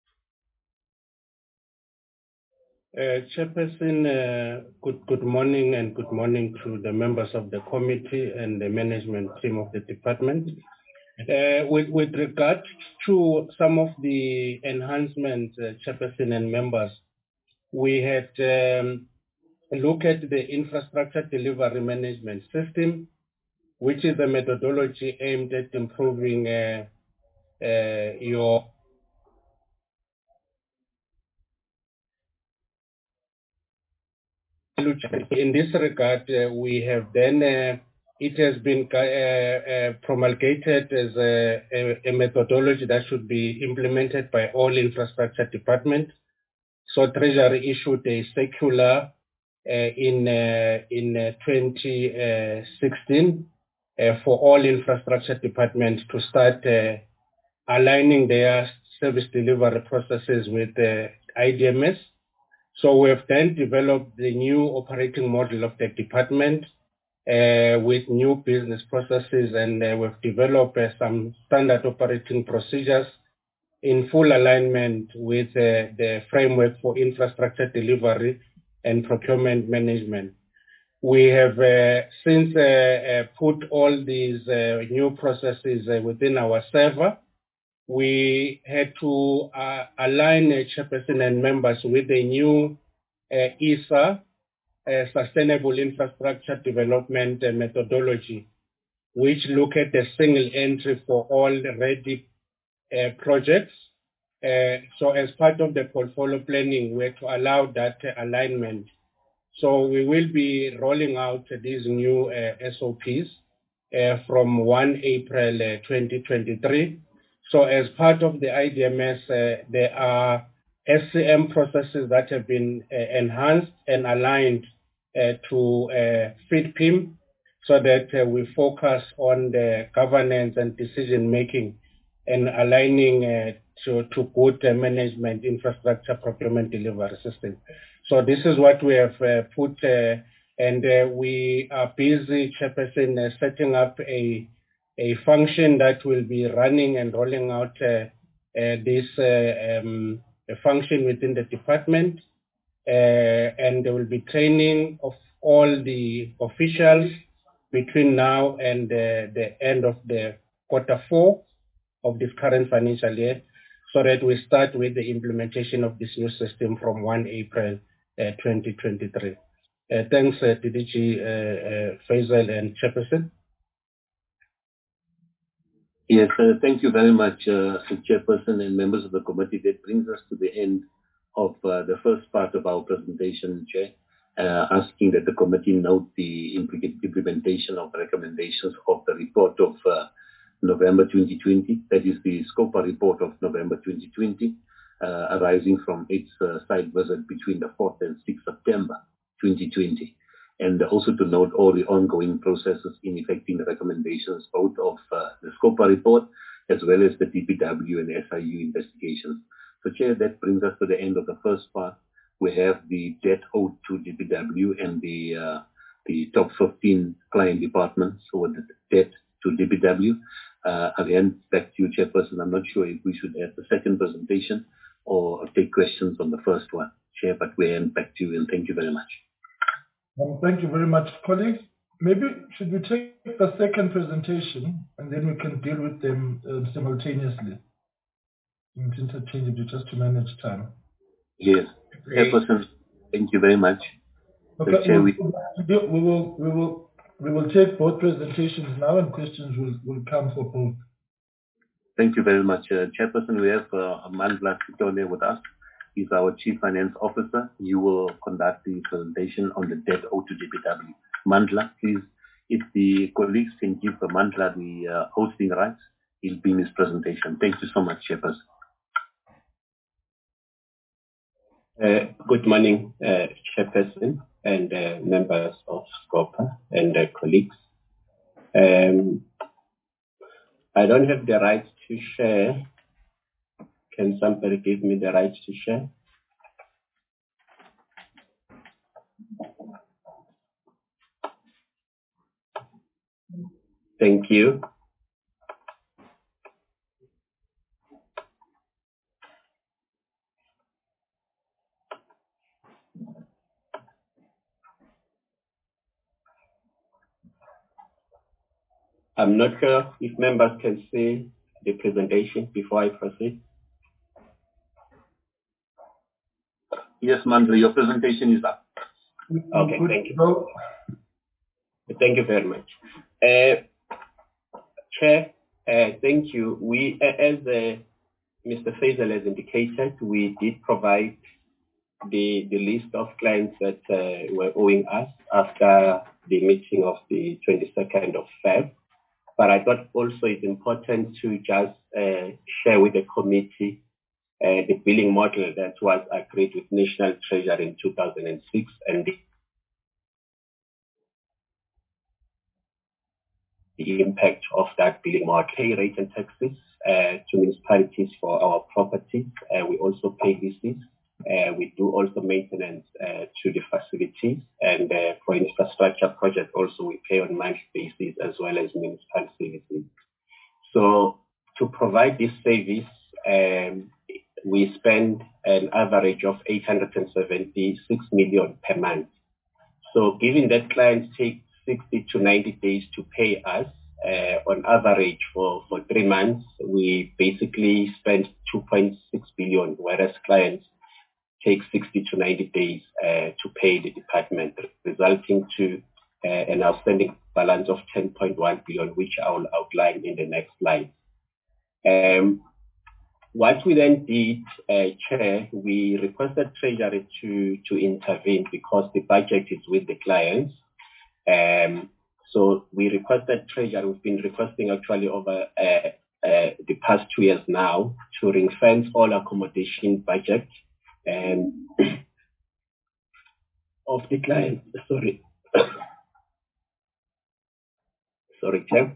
Chairperson, good morning, and good morning to the members of the committee and the management team of the department. With regard to some of the enhancements, Chairperson and members, we had looked at the infrastructure delivery management system, which is a methodology aimed at improving your in this regard. We have then it has been promulgated as a methodology that should be implemented by all infrastructure departments. So Treasury issued a circular in 2016 for all infrastructure departments to start aligning their service delivery processes with IDMS. So we have then developed the new operating model of the department with new business processes, and we've developed some standard operating procedures in full alignment with the framework for infrastructure delivery and procurement management. We have since put all these new processes within our server. We had to align Chairperson and members with a new ISA, Sustainable Infrastructure Development Methodology, which look at the single entry for all ready projects. So as part of the portfolio planning, we had to allow that alignment. So we will be rolling out these new SOPs from 1 April 2023. So as part of the IDMS, there are SCM processes that have been enhanced and aligned to FIDPIM, so that we focus on the governance and decision making and aligning to good management infrastructure procurement delivery system. So this is what we have put, and we are busy, Chairperson, setting up a function that will be running and rolling out this function within the department, and there will be training of all the officials between now and the end of the Q4 of this current financial year, so that we start with the implementation of this new system from 1 April 2023. Thanks, DDG Faisal and Chairperson. Yes, thank you very much, Chairperson and members of the committee. That brings us to the end of the first part of our presentation, Chair, asking that the committee note the implementation of recommendations of the report of November 2020, that is the SCOPA report of November 2020, arising from its site visit between the 4th and 6th September 2020. And also to note all the ongoing processes in effecting the recommendations, both of the SCOPA report as well as the DPW and SIU investigations. So, Chair, that brings us to the end of the first part. We have the debt owed to DPW and the top 15 client departments, or the debt to DPW. Again, back to you, Chairperson. I'm not sure if we should have the second presentation or take questions on the first one, Chair, but we end back to you, and thank you very much. Thank you very much, colleagues. Maybe should we take the second presentation and then we can deal with them simultaneously, interchangeably, just to manage time. Yes, Chairperson, thank you very much. Okay, Chair, we will take both presentations now, and questions will come for both. Thank you very much, Chairperson. We have Mandla Sitole with us. He's our Chief Finance Officer. You will conduct the presentation on the debt owed to DPW. Mandla, please, if the colleagues can give Mandla the hosting rights, he'll be in his presentation. Thank you so much, Chairperson. Good morning, Chairperson and members of SCOPA and colleagues. I don't have the right to share. Can somebody give me the right to share? Thank you. I'm not sure if members can see the presentation before I proceed. Yes, Mandla, your presentation is up. Okay, thank you. Thank you very much. Chair, thank you. We, as Mr. Faisal has indicated, we did provide the list of clients that were owing us after the meeting of the 22nd of Feb. But I thought also it's important to just share with the committee the billing model that was agreed with National Treasury in 2006 and the impact of that billing model. Pay rate and taxes to municipalities for our properties. We also pay leases. We do also maintenance to the facilities, and for infrastructure projects also we pay on monthly basis as well as municipal services. So to provide this service, we spend an average of 876 million per month. So given that clients take 60 to 90 days to pay us, on average for 3 months, we basically spend 2.6 billion, whereas clients take 60 to 90 days to pay the department, resulting to an outstanding balance of 10.1 billion, which I will outline in the next slide. What we then did, Chair, we requested Treasury to intervene because the budget is with the clients. So we requested Treasury, we've been requesting actually over the past 2 years now to ring-fence all accommodation budget of the client. Sorry, Chair.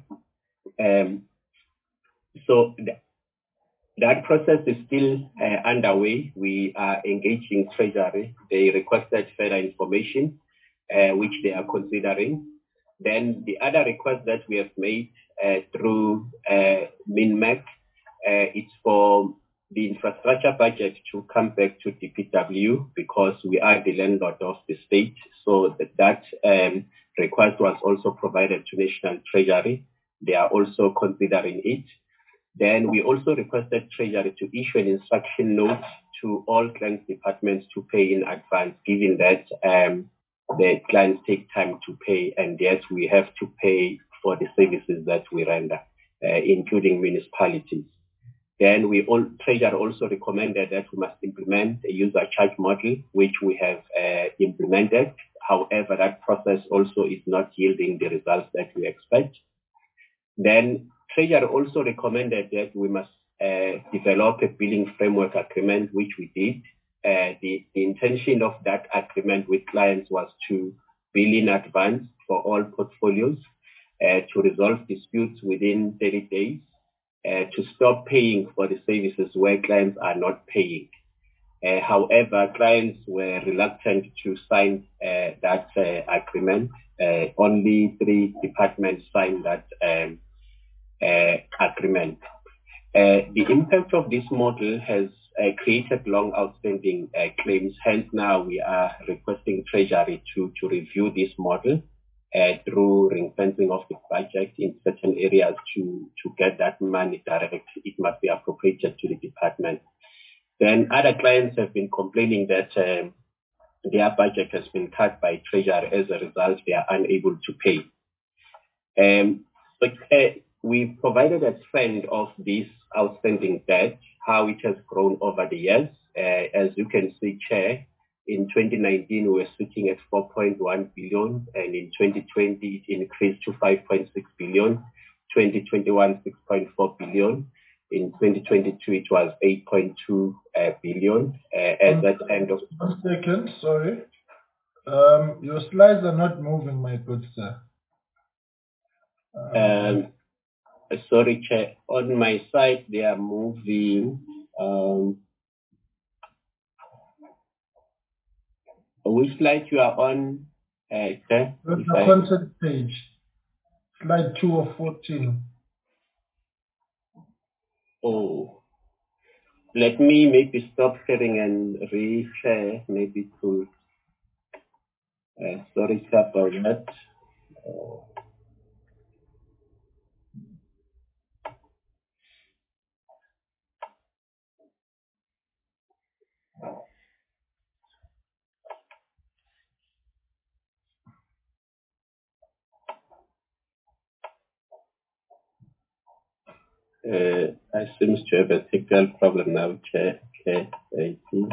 So that process is still underway. We are engaging Treasury. They requested further information, which they are considering. Then the other request that we have made through MINMEC, it's for the infrastructure budget to come back to DPW because we are the landlord of the state. So that request was also provided to National Treasury. They are also considering it. Then we also requested Treasury to issue an instruction note to all clients departments to pay in advance, given that the clients take time to pay, and yet we have to pay for the services that we render, including municipalities. Then Treasury also recommended that we must implement a user charge model, which we have implemented. However, that process also is not yielding the results that we expect. Then Treasury also recommended that we must develop a billing framework agreement, which we did. The intention of that agreement with clients was to bill in advance for all portfolios, to resolve disputes within 30 days, to stop paying for the services where clients are not paying. However, clients were reluctant to sign that agreement. Only 3 departments signed that agreement. The impact of this model has created long outstanding claims. Hence, now we are requesting Treasury to review this model through ring-fencing of the budget in certain areas to get that money direct. It must be appropriated to the department. Then other clients have been complaining that their budget has been cut by Treasury. As a result, they are unable to pay. But we provided a trend of this outstanding debt, how it has grown over the years. As you can see, Chair, in 2019, we were sitting at 4.1 billion, and in 2020, it increased to 5.6 billion, 2021, 6.4 billion. In 2022, it was 8.2 billion. At that end of... 1 second, sorry. Your slides are not moving, my good sir. Sorry, Chair. On my side, they are moving. Which slide you are on, Chair? The content page, slide 2 of 14. Oh, let me maybe stop sharing and re-share, maybe to. Sorry about that. I seem to have a technical problem now, Chair. Okay, there it is.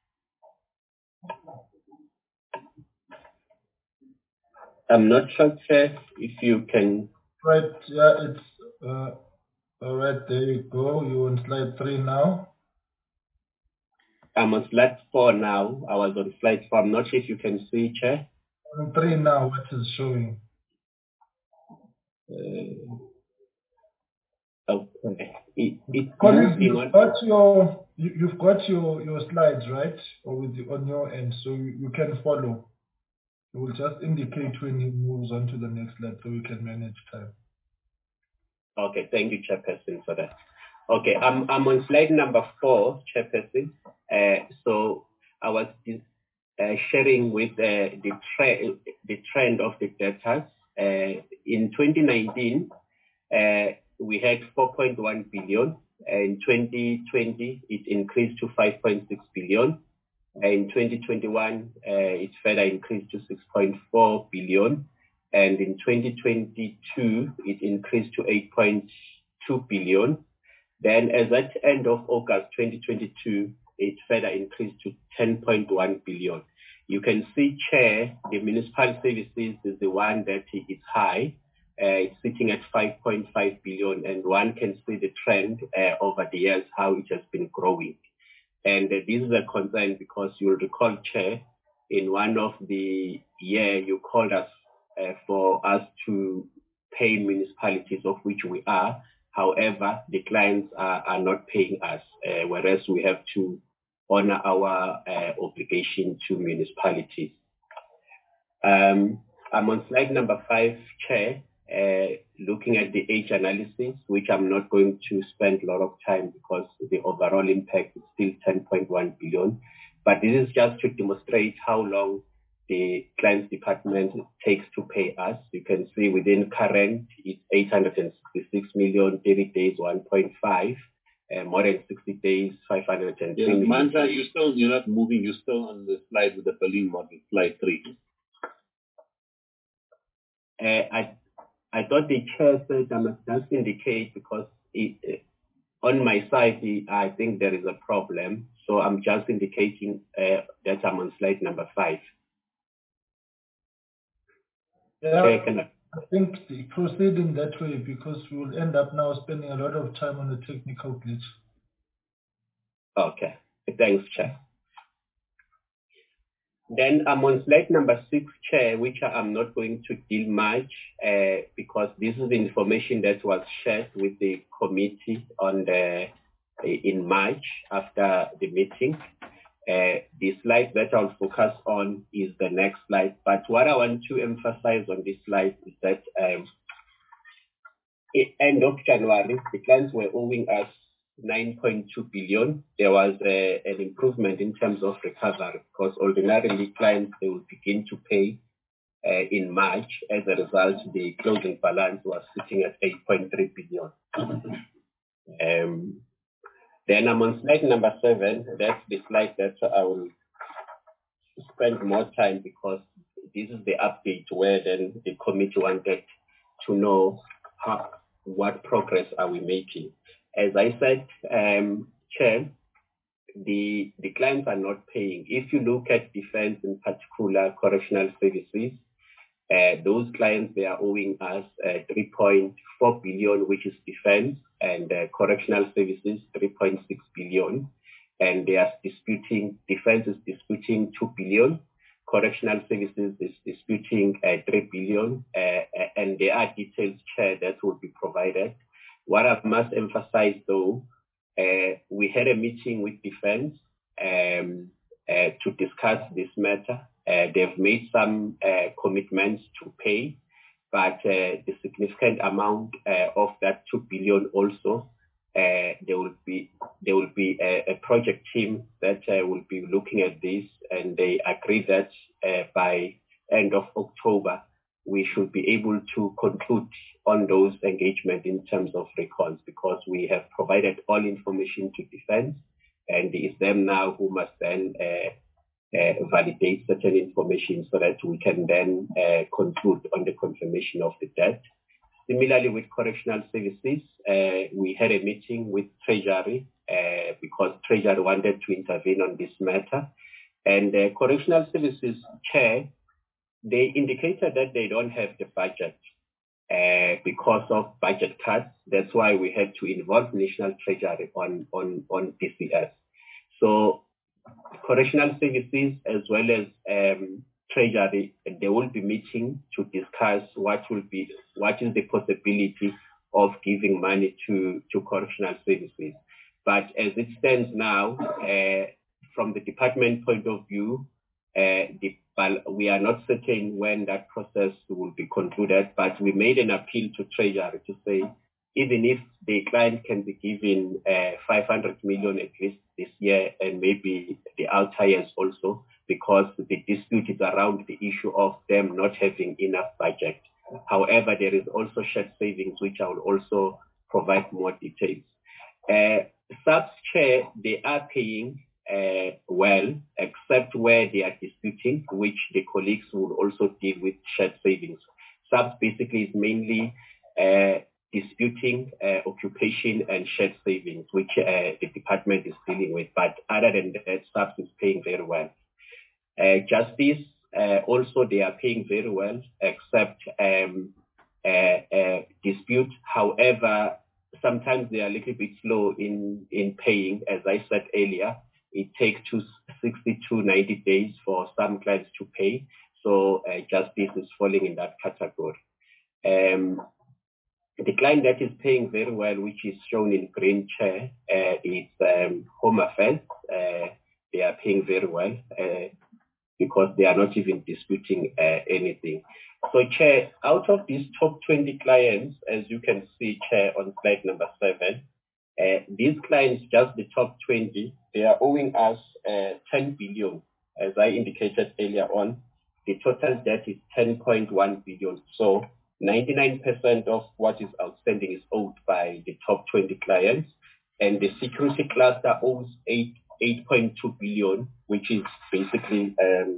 I'm not sure, Chair, if you can. Right, yeah, it's all right. There you go. You're on slide 3 now. I'm on slide 4 now. I was on slide 4. I'm not sure if you can see, Chair. On 3 now, what is showing? Okay. Colin, you've got your slides, right? Or on your end, so you can follow. It will just indicate when he moves on to the next slide so we can manage time. Okay, thank you, Chairperson, for that. Okay, I'm on slide number 4, Chairperson. So I was sharing with the trend of the debtors. In 2019, we had 4.1 billion. In 2020, it increased to 5.6 billion. In 2021, it further increased to 6.4 billion. And in 2022, it increased to 8.2 billion. Then as at end of August 2022, it further increased to 10.1 billion. You can see, Chair, the municipal services is the one that is high. It's sitting at 5.5 billion, and one can see the trend over the years, how it has been growing. And this is a concern because you'll recall, Chair, in one of the year you called us for us to pay municipalities, of which we are. However, the clients are not paying us, whereas we have to honor our obligation to municipalities. I'm on slide number 5, Chair, looking at the age analysis, which I'm not going to spend a lot of time because the overall impact is still 10.1 billion. But this is just to demonstrate how long the client's department takes to pay us. You can see within current, it's 866 million, 30 days, 1.5, more than 60 days, 503 million. Mantra, you're not moving, you're still on the slide with the Berlin model, slide 3. I thought the chair said I must just indicate because on my side, I think there is a problem. So I'm just indicating that I'm on slide number 5. Yeah, I think proceed in that way because we will end up now spending a lot of time on the technical glitch. Okay, thanks, Chair. Then I'm on slide number 6, Chair, which I'm not going to deal much because this is the information that was shared with the committee in March after the meeting. The slide that I'll focus on is the next slide. But what I want to emphasize on this slide is that end of January, the clients were owing us 9.2 billion. There was an improvement in terms of recovery because ordinarily clients, they will begin to pay in March. As a result, the closing balance was sitting at 8.3 billion. Then I'm on slide number 7. That's the slide that I will spend more time because this is the update where then the committee wanted to know what progress are we making. As I said, Chair, the clients are not paying. If you look at defense, in particular correctional services, those clients, they are owing us 3.4 billion, which is defense, and correctional services, 3.6 billion. And they are disputing, defense is disputing 2 billion, correctional services is disputing 3 billion, and there are details, Chair, that will be provided. What I must emphasize, though, we had a meeting with defense to discuss this matter. They've made some commitments to pay, but the significant amount of that 2 billion also, there will be a project team that will be looking at this, and they agree that by end of October, we should be able to conclude on those engagements in terms of recalls because we have provided all information to defense, and it's them now who must then validate certain information so that we can then conclude on the confirmation of the debt. Similarly, with correctional services, we had a meeting with Treasury because Treasury wanted to intervene on this matter. And the correctional services chair, they indicated that they don't have the budget because of budget cuts. That's why we had to involve National Treasury on DCS. So correctional services as well as Treasury, they will be meeting to discuss what is the possibility of giving money to correctional services. But as it stands now, from the department point of view, we are not certain when that process will be concluded, but we made an appeal to Treasury to say, even if the client can be given 500 million at least this year and maybe the outer years also, because the dispute is around the issue of them not having enough budget. However, there is also shared savings, which I will also provide more details. SAPS chair, they are paying well, except where they are disputing, which the colleagues will also deal with shared savings. SAPS basically is mainly disputing occupation and shared savings, which the department is dealing with. But other than that, SAPS is paying very well. Justice, also they are paying very well, except dispute. However, sometimes they are a little bit slow in paying. As I said earlier, it takes 60 to 90 days for some clients to pay. So justice is falling in that category. The client that is paying very well, which is shown in green chair, is Home Affairs. They are paying very well because they are not even disputing anything. So, Chair, out of these top 20 clients, as you can see, Chair, on slide number 7, these clients, just the top 20, they are owing us 10 billion. As I indicated earlier on, the total debt is 10.1 billion. So 99% of what is outstanding is owed by the top 20 clients, and the security cluster owes 8.2 billion, which is basically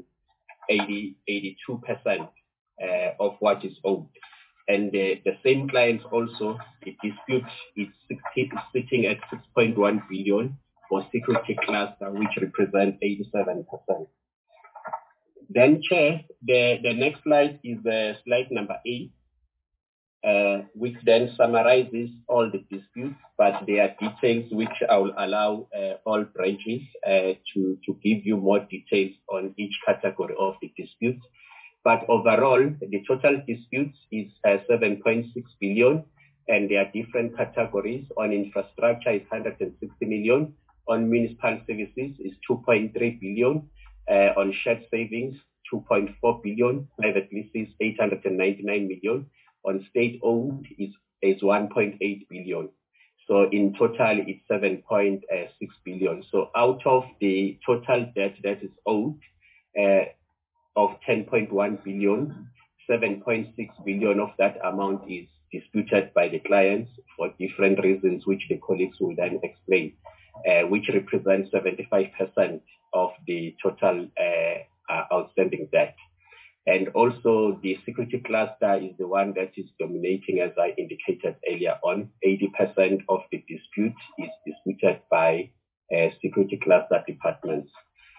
82% of what is owed. And the same clients also, the dispute is sitting at 6.1 billion for security cluster, which represents 87%. Then, Chair, the next slide is slide number 8. Which then summarizes all the disputes, but there are details which I will allow all branches to give you more details on each category of the disputes. But overall, the total disputes is 7.6 billion, and there are different categories. On infrastructure is 160 million, on municipal services is 2.3 billion, on shared savings 2.4 billion, private leases 899 million. On state-owned is 1.8 billion. So in total, it's 7.6 billion. So out of the total debt that is owed of 10.1 billion, 7.6 billion of that amount is disputed by the clients for different reasons, which the colleagues will then explain, which represents 75% of the total outstanding debt. And also the security cluster is the one that is dominating, as I indicated earlier on. 80% of the dispute is disputed by security cluster departments.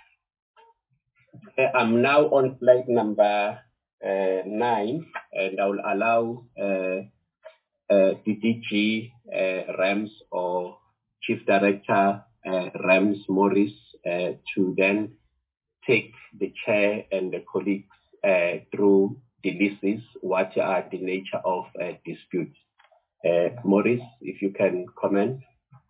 I'm now on slide number 9, and I will allow DDG Rams or Chief Director Rams Morris to then take the chair and the colleagues through the leases, what are the nature of disputes. Morris, if you can comment.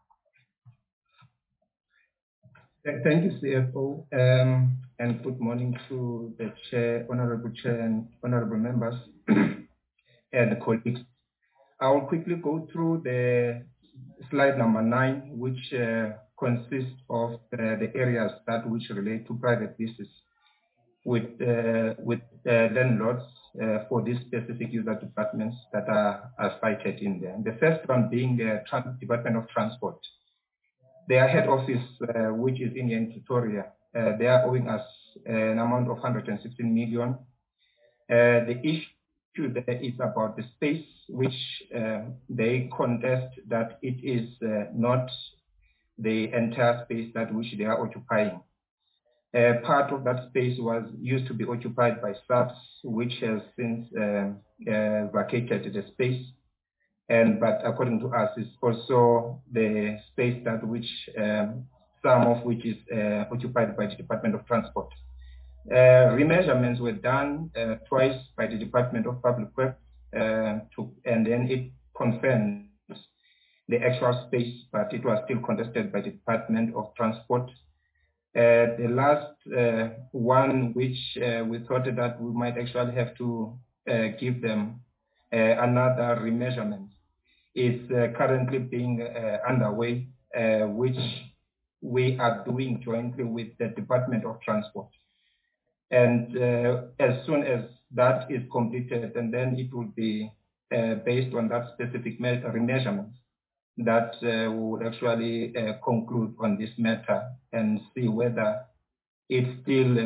Thank you, CFO, and good morning to the chair, honorable chair, and honorable members and the colleagues. I will quickly go through the slide number 9, which consists of the areas that which relate to private leases with landlords for these specific user departments that are cited in there. The first one being the Department of Transport. Their head office, which is in Pretoria, they are owing us an amount of 116 million. The issue issue there is about the space, which they contest that it is not the entire space that which they are occupying. Part of that space was used to be occupied by SAPS, which has since vacated the space. But according to us, it's also the space that which some of which is occupied by the Department of Transport. Remeasurements were done twice by the Department of Public Works, and then it confirmed the actual space, but it was still contested by the Department of Transport. The last one, which we thought that we might actually have to give them another remeasurement, is currently being underway, which we are doing jointly with the Department of Transport. And as soon as that is completed, and then it will be based on that specific remeasurement that we will actually conclude on this matter and see whether it's still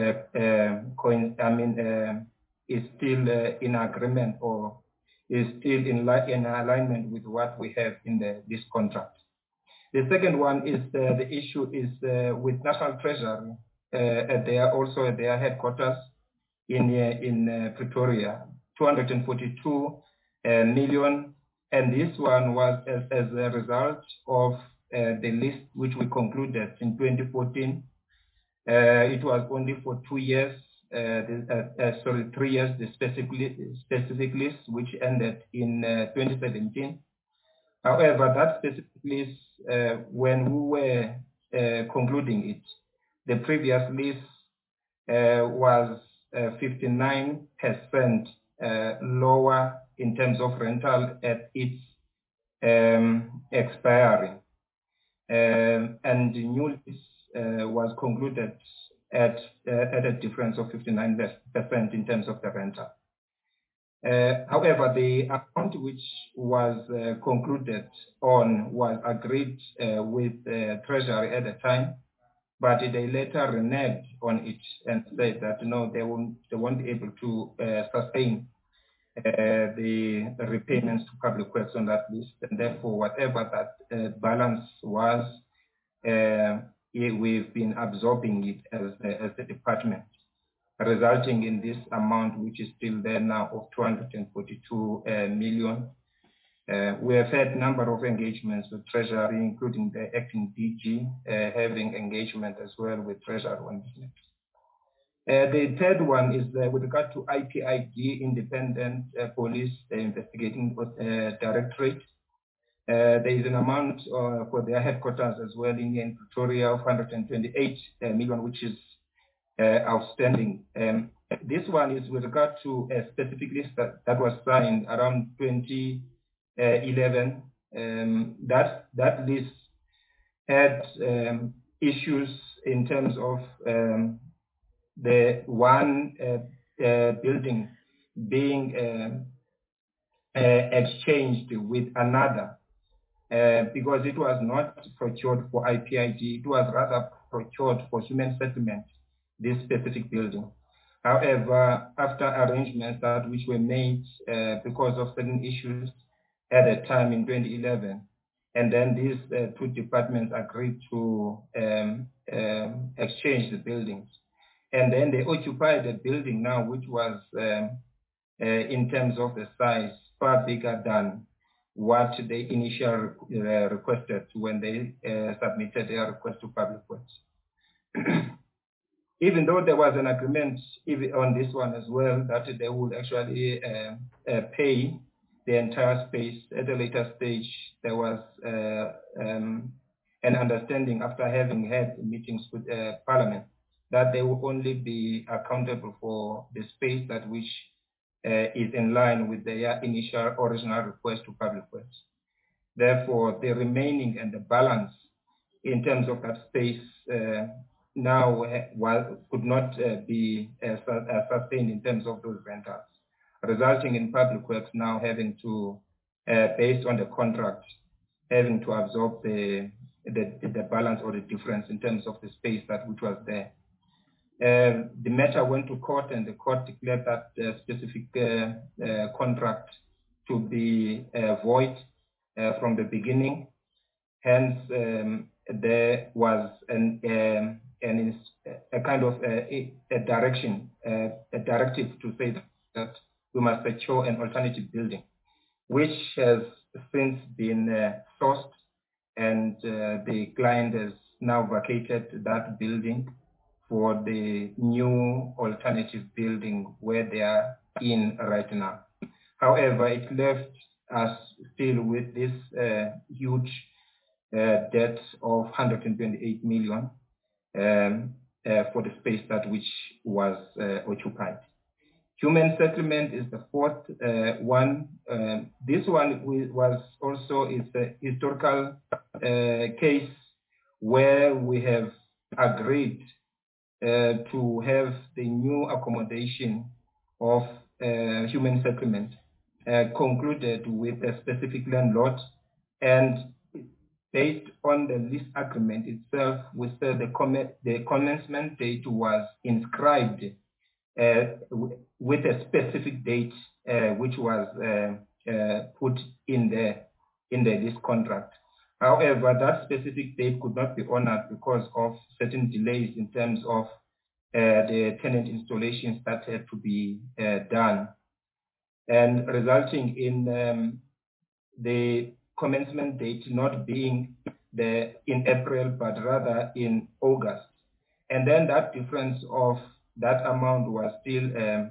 is still in agreement or is still in alignment with what we have in this contract. The second one is the issue is with National Treasury. They are also at their headquarters in Pretoria, 242 million. And this one was as a result of the list which we concluded in 2014. It was only for 2 years, 3 years, the specific list, which ended in 2017. However, that specific list, when we were concluding it, the previous list was 59% lower in terms of rental at its expiring. And the new list was concluded at a difference of 59% in terms of the rental. However, the amount which was concluded on was agreed with Treasury at the time, but they later reneged on it and said that no, they won't be able to sustain the repayments to Public Works on that list, and therefore whatever that balance was, we've been absorbing it as the department, resulting in this amount which is still there now of 242 million. We have had a number of engagements with Treasury, including the acting DG, having engagement as well with Treasury on this. The third one is with regard to IPID, Independent Police Investigating Directorate. There is an amount for their headquarters as well in Pretoria of 128 million, which is outstanding. This one is with regard to a specific list that was signed around 2011. That list had issues in terms of the one building being exchanged with another because it was not procured for IPID, it was rather procured for human settlement, this specific building. However, after arrangements that which were made because of certain issues at the time in 2011, and then these two departments agreed to exchange the buildings. And then they occupied a building now, which was, in terms of the size, far bigger than what they initially requested when they submitted their request to Public Works. Even though there was an agreement on this one as well, that they would actually pay the entire space at a later stage, there was an understanding after having had meetings with Parliament that they will only be accountable for the space that which is in line with their initial original request to Public Works. Therefore, the remaining and the balance in terms of that space now could not be sustained in terms of those rentals, resulting in Public Works now having to, based on the contract, having to absorb the balance or the difference in terms of the space that which was there. The matter went to court, and the court declared that specific contract to be void from the beginning. Hence, there was a kind of a directive to say that we must secure an alternative building, which has since been sourced, and the client has now vacated that building for the new alternative building where they are in right now. However, it left us still with this huge debt of 128 million for the space that which was occupied. Human settlement is the fourth one. This one was also a historical case where we have agreed to have the new accommodation of human settlement concluded with a specific landlord, and based on the lease agreement itself, we said the commencement date was inscribed with a specific date which was put in the lease contract. However, that specific date could not be honored because of certain delays in terms of the tenant installations that had to be done, and resulting in the commencement date not being in April, but rather in August. And then that difference of that amount was still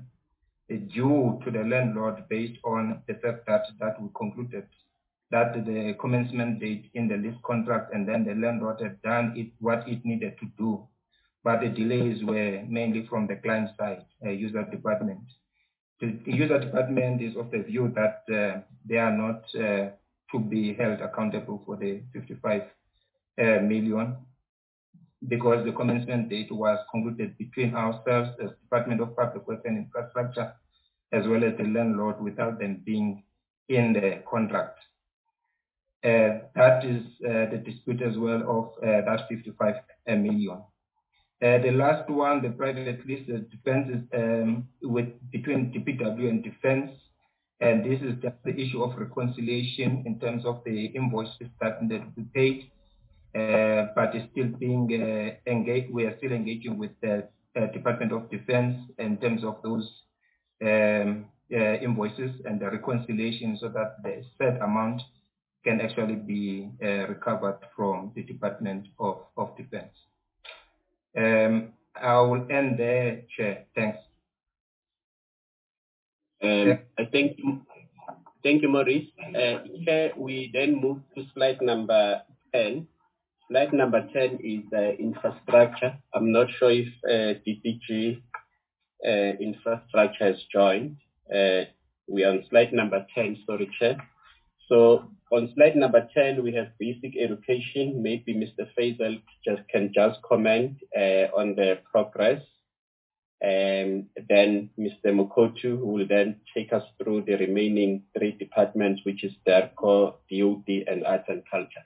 due to the landlord based on the fact that we concluded that the commencement date in the lease contract, and then the landlord had done what it needed to do. But the delays were mainly from the client side, user department. The user department is of the view that they are not to be held accountable for the 55 million, because the commencement date was concluded between ourselves as Department of Public Works and Infrastructure, as well as the landlord, without them being in the contract. That is the dispute as well of that 55 million. The last one, the private lease defense, is between DPW and Defense, and this is just the issue of reconciliation in terms of the invoices that need to be paid, but it's still being engaged. We are still engaging with the Department of Defense in terms of those invoices and the reconciliation, so that the said amount can actually be recovered from the Department of Defense. I will end there, Chair. Thanks. Thank you, Maurice. Chair, we then move to slide number 10. Slide number 10 is infrastructure. I'm not sure if DPG infrastructure has joined. We are on slide number 10, sorry, Chair. So on slide number 10, we have basic education. Maybe Mr. Faisal can just comment on the progress. And then Mr. Mokotu will then take us through the remaining three departments, which is DERCO, DOD, and Arts and Culture.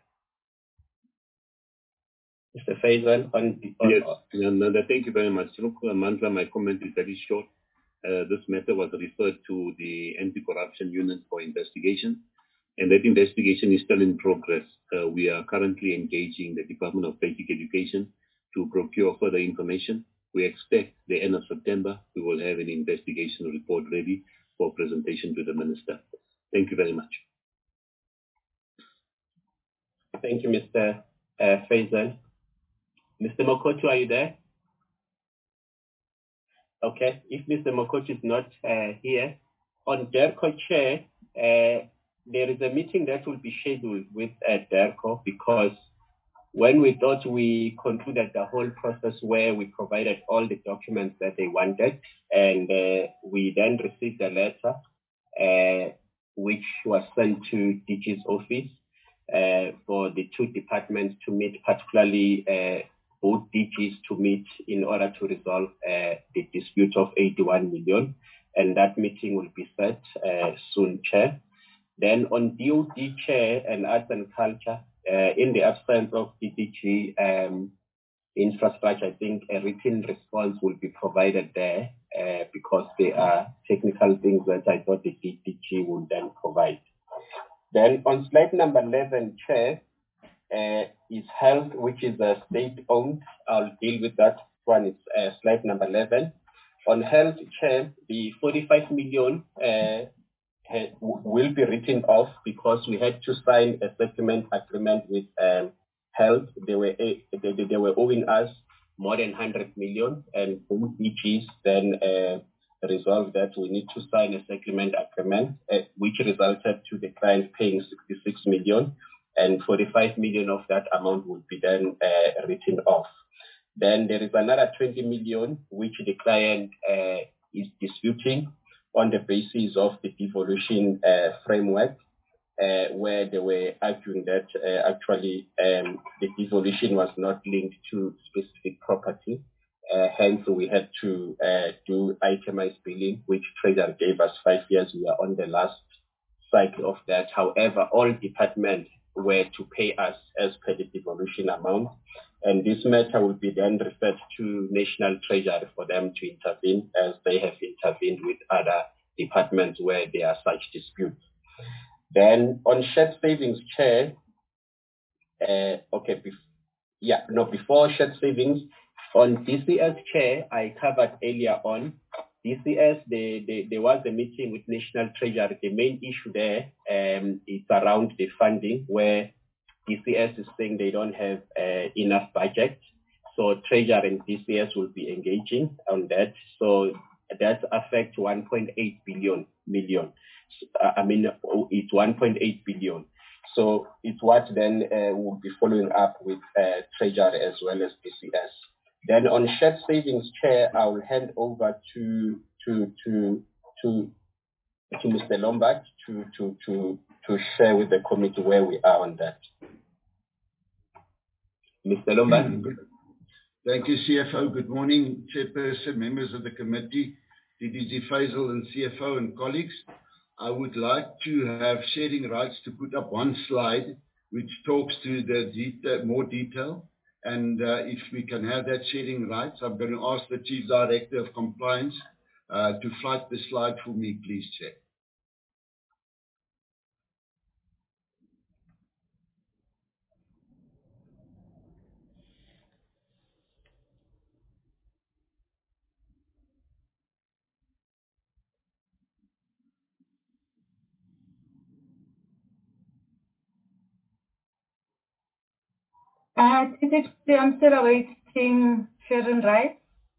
Mr. Faisal, yes, thank you very much. Look, Mandla, my comment is very short. This matter was referred to the Anti-Corruption Unit for investigation, and that investigation is still in progress. We are currently engaging the Department of Basic Education to procure further information. We expect the end of September, we will have an investigation report ready for presentation to the Minister. Thank you very much. Thank you, Mr. Faisal. Mr. Mokotu, are you there? Okay, if Mr. Mokotu is not here, on DERCO Chair, there is a meeting that will be scheduled with DERCO, because when we thought we concluded the whole process where we provided all the documents that they wanted, and we then received a letter which was sent to DG's office for the two departments to meet, particularly both DGs to meet in order to resolve the dispute of 81 million. And that meeting will be set soon, Chair. Then on DOD Chair and Arts and Culture, in the absence of DPG, infrastructure, I think a written response will be provided there because there are technical things that I thought the DDG would then provide. Then on slide number 11, Chair, is health, which is state-owned. I'll deal with that one. It's slide number 11. On health, Chair, the 45 million will be written off because we had to sign a settlement agreement with health. They were owing us more than 100 million, and both DGs then resolved that we need to sign a settlement agreement, which resulted to the client paying 66 million, and 45 million of that amount would be then written off. Then there is another 20 million which the client is disputing on the basis of the devolution framework, where they were arguing that actually the devolution was not linked to specific property. Hence, we had to do itemized billing, which Treasury gave us 5 years. We are on the last cycle of that. However, all departments were to pay us as per the devolution amount. And this matter will be then referred to National Treasury for them to intervene, as they have intervened with other departments where there are such disputes. Then on shared savings, Chair, before shared savings, on DCS, Chair, I covered earlier on. DCS, there was a meeting with National Treasury. The main issue there is around the funding, where DCS is saying they don't have enough budget. So Treasury and DCS will be engaging on that. So that affects 1.8 billion. It's 1.8 billion. So it's what then we'll be following up with Treasury as well as DCS. Then on shared savings, Chair, I will hand over to Mr. Lombard to share with the committee where we are on that. Mr. Lombard. Thank you, CFO. Good morning, Chairperson, members of the committee, DDG Faisal and CFO and colleagues. I would like to have sharing rights to put up one slide which talks to the more detail. And if we can have that sharing rights, I'm going to ask the Chief Director of Compliance to flight the slide for me, please, Chair. I'm still awaiting sharing rights.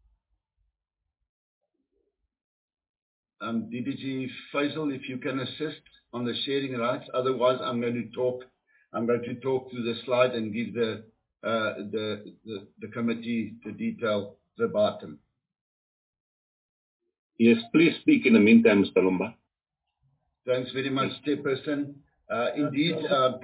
DDG Faisal, if you can assist on the sharing rights. Otherwise, I'm going to talk to the slide and give the committee the detail verbatim. Yes, please speak in the meantime, Mr. Lombard. Thanks very much, Chairperson. Indeed.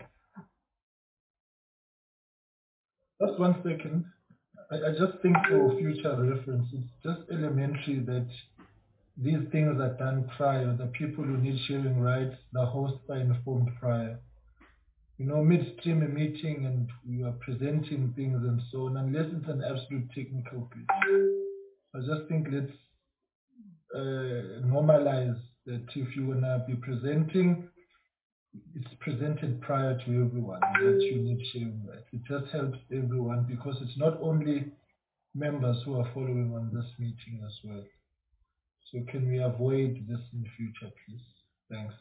Just 1 second. I just think for future reference, it's just elementary that these things are done prior. The people who need sharing rights, the hosts are informed prior. Midstream a meeting and we are presenting things and so on, unless it's an absolute technical pitch. I just think let's normalize that if you want to be presenting, it's presented prior to everyone that you need sharing rights. It just helps everyone because it's not only members who are following on this meeting as well. So can we avoid this in the future, please? Thanks.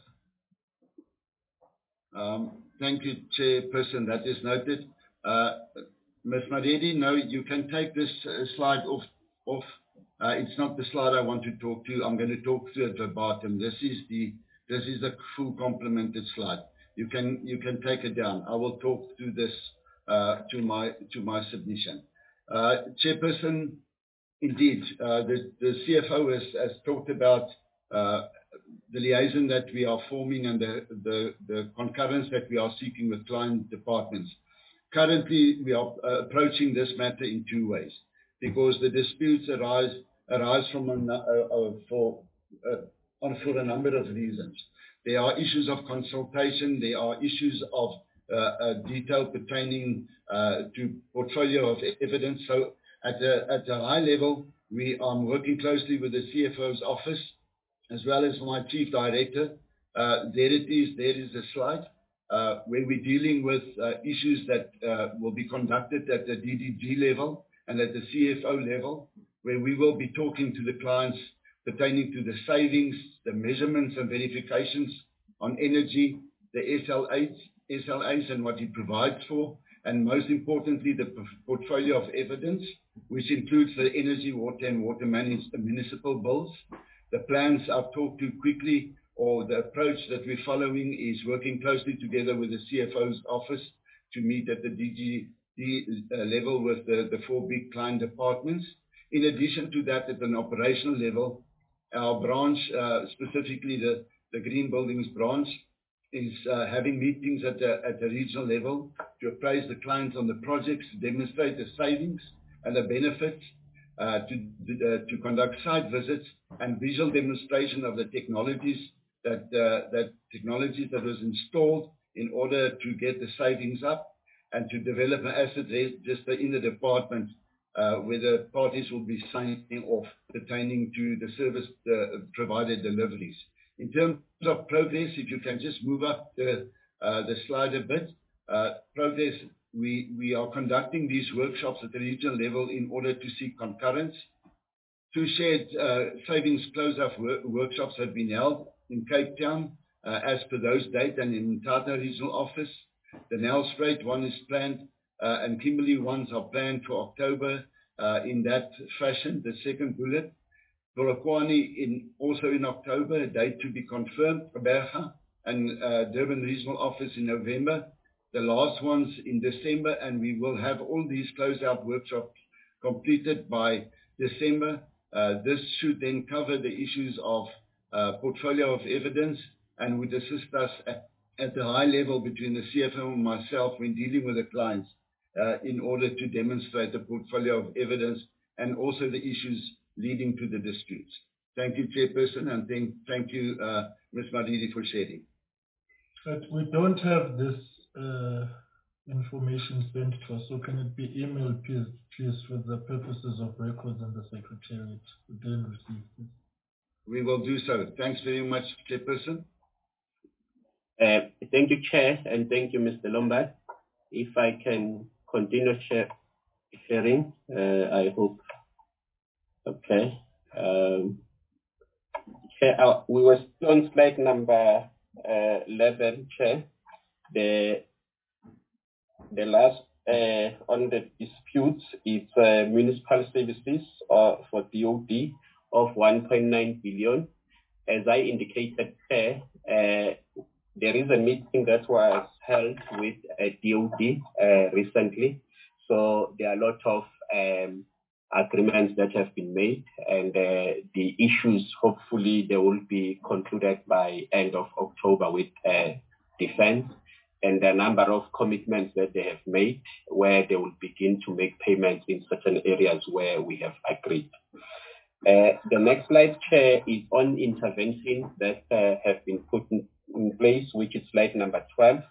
Thank you, Chairperson. That is noted. Ms. Madedi, no, you can take this slide off. It's not the slide I want to talk to. I'm going to talk to it verbatim. This is the full complemented slide. You can take it down. I will talk to this to my submission. Chairperson, indeed, the CFO has talked about the liaison that we are forming and the concurrence that we are seeking with client departments. Currently, we are approaching this matter in 2 ways because the disputes arise for a number of reasons. There are issues of consultation. There are issues of detail pertaining to portfolio of evidence. So at a high level, we are working closely with the CFO's office, as well as my chief director. There is a slide where we're dealing with issues that will be conducted at the DDG level and at the CFO level, where we will be talking to the clients pertaining to the savings, the measurements and verifications on energy, the SLAs and what it provides for, and most importantly, the portfolio of evidence, which includes the energy, water and water municipal bills. The plans I've talked to quickly, or the approach that we're following, is working closely together with the CFO's office to meet at the DG level with the 4 big client departments. In addition to that, at an operational level, our branch, specifically the Green Buildings branch, is having meetings at the regional level to appraise the clients on the projects, to demonstrate the savings and the benefits, to conduct site visits and visual demonstration of the technologies that was installed in order to get the savings up, and to develop an asset register in the department where the parties will be signing off pertaining to the service provided deliveries. In terms of progress, if you can just move up the slide a bit. Progress, we are conducting these workshops at the regional level in order to seek concurrence. 2 shared savings close-up workshops have been held in Cape Town as per those dates, and in Tata Regional Office. The Nelspruit one is planned, and Kimberley ones are planned for October in that fashion. The second bullet. Polokwane also in October, a date to be confirmed. Berga and Durban Regional Office in November. The last ones in December, and we will have all these close-out workshops completed by December. This should then cover the issues of portfolio of evidence, and would assist us at the high level between the CFO and myself when dealing with the clients in order to demonstrate the portfolio of evidence and also the issues leading to the disputes. Thank you, Chairperson, and thank you, Ms. Madidi, for sharing. But we don't have this information sent to us, so can it be emailed, please, for the purposes of records and the Secretariat? We didn't receive this. We will do so. Thanks very much, Chairperson. Thank you, Chair, and thank you, Mr. Lombard. If I can continue sharing, I hope. Okay. Chair, we were still on slide number 11, Chair. The last on the disputes is municipal services for DOD of 1.9 billion. As I indicated, Chair, there is a meeting that was held with DOD recently. So there are a lot of agreements that have been made, and the issues, hopefully, they will be concluded by end of October with defense, and a number of commitments that they have made where they will begin to make payments in certain areas where we have agreed. The next slide, Chair, is on intervention that have been put in place, which is slide number 12,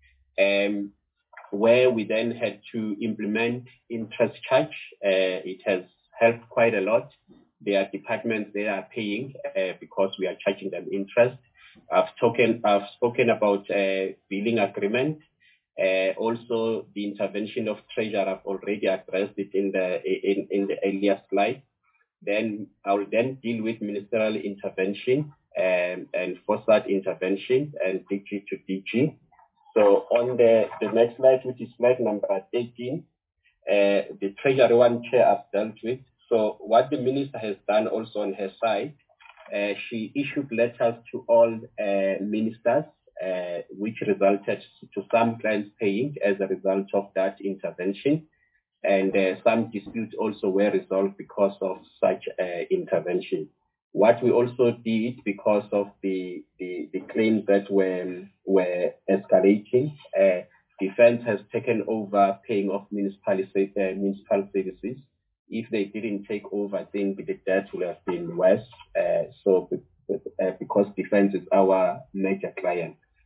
where we then had to implement interest charge. It has helped quite a lot. There are departments they are paying because we are charging them interest. I've spoken about billing agreement. Also, the intervention of treasurer, I've already addressed it in the earlier slide. Then I will then deal with ministerial intervention and FOSAT intervention and DG to DG. So on the next slide, which is slide number 18, the treasury one, Chair, I've dealt with. So what the minister has done also on her side, she issued letters to all ministers, which resulted to some clients paying as a result of that intervention. And some disputes also were resolved because of such intervention. What we also did, because of the claims that were escalating, defense has taken over paying off municipal services. If they didn't take over, I think the debt would have been worse. So because defense is our major client.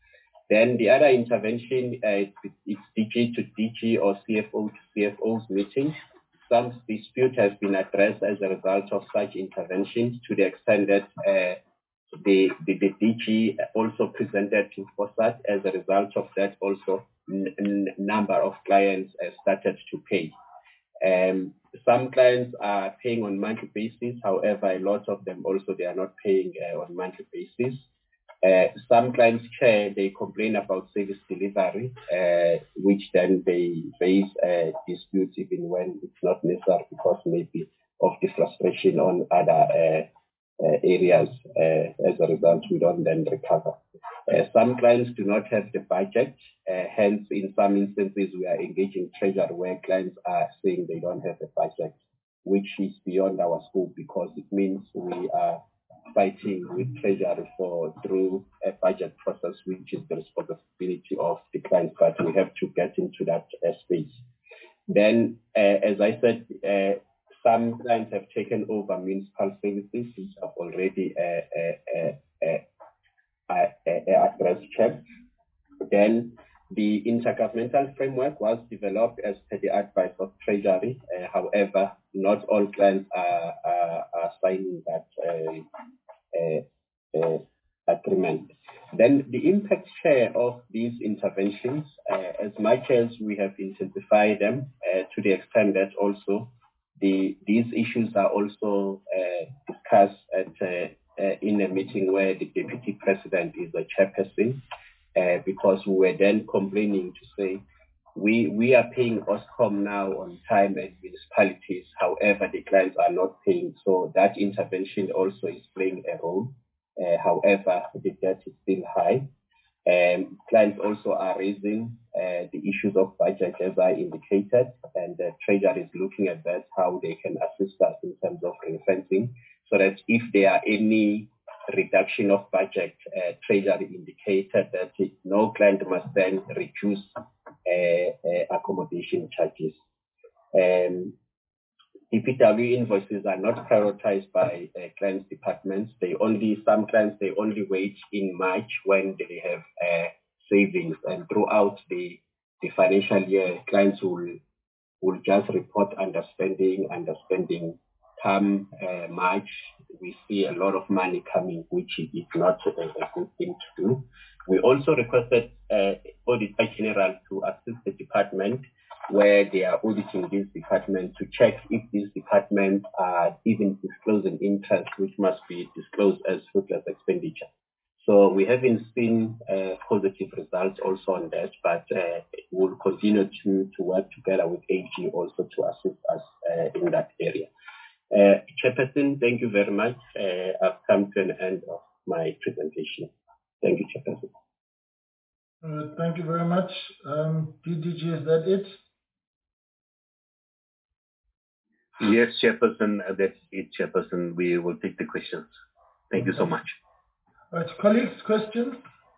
Then the other intervention, it's DG to DG or CFO to CFO's meeting. Some dispute has been addressed as a result of such interventions to the extent that the DG also presented to FOSAT. As a result of that, also number of clients started to pay. Some clients are paying on monthly basis. However, a lot of them also, they are not paying on monthly basis. Some clients share, they complain about service delivery, which then they face disputes even when it's not necessary because maybe of the frustration on other areas. As a result, we don't then recover. Some clients do not have the budget. Hence, in some instances, we are engaging treasury where clients are saying they don't have a budget, which is beyond our scope because it means we are fighting with treasury through a budget process, which is the responsibility of the client, but we have to get into that space. Then, as I said, some clients have taken over municipal services, which have already addressed checks. Then the intergovernmental framework was developed as per the advice of Treasury. However, not all clients are signing that agreement. Then the impact share of these interventions, as much as we have intensified them to the extent that also these issues are also discussed in a meeting where the deputy president is the chairperson, because we were then complaining to say we are paying Oscom now on time and municipalities, however the clients are not paying, so that intervention also is playing a role. However, the debt is still high. Clients also are raising the issues of budget, as I indicated, and the Treasury is looking at that, how they can assist us in terms of ring-fencing, so that if there are any reduction of budget, Treasury indicated that no client must then reduce accommodation charges. DPW invoices are not prioritized by clients' departments. Some clients only wait in March when they have savings, and throughout the financial year, clients will just report underspending. Come March, we see a lot of money coming, which is not a good thing to do. We also requested Auditor General to assist the department where they are auditing this department to check if these departments are even disclosing interest, which must be disclosed as fruitless expenditure. So we haven't seen positive results also on that, but we'll continue to work together with AG also to assist us in that area. Chairperson, thank you very much. I've come to an end of my presentation. Thank you, Chairperson. Thank you very much. DDG, is that it? Yes, Chairperson, that's it, Chairperson. We will take the questions. Thank you so much. All right, colleagues, questions?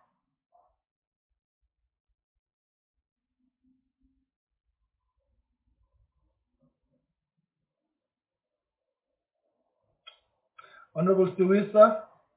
Honorable Siwisa.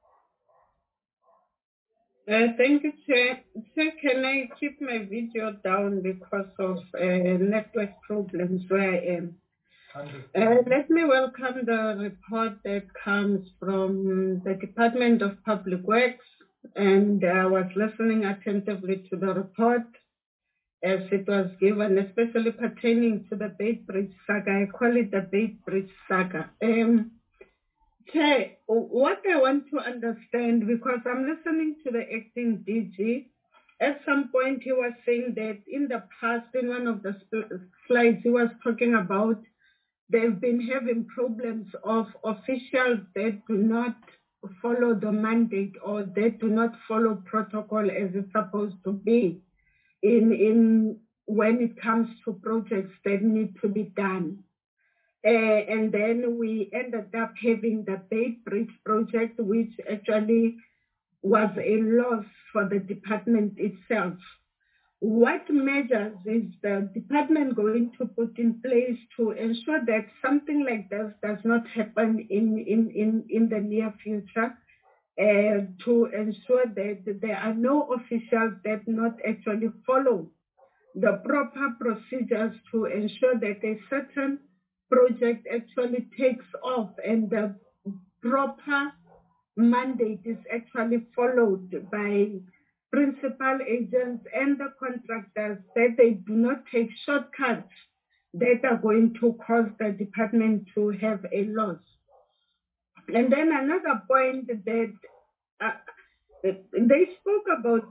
Thank you, Chair. Chair, can I keep my video down because of network problems where I am? Let me welcome the report that comes from the Department of Public Works, and I was listening attentively to the report as it was given, especially pertaining to the Beitbridge saga. I call it the Beitbridge saga. Chair, what I want to understand, because I'm listening to the acting DG, at some point he was saying that in the past, in one of the slides, he was talking about they've been having problems of officials that do not follow the mandate or that do not follow protocol as it's supposed to be in when it comes to projects that need to be done. And then we ended up having the Beitbridge project, which actually was a loss for the department itself. What measures is the department going to put in place to ensure that something like this does not happen in the near future? to ensure that there are no officials that not actually follow the proper procedures to ensure that a certain project actually takes off and the proper mandate is actually followed by principal agents and the contractors, that they do not take shortcuts that are going to cause the department to have a loss. And then another point that they spoke about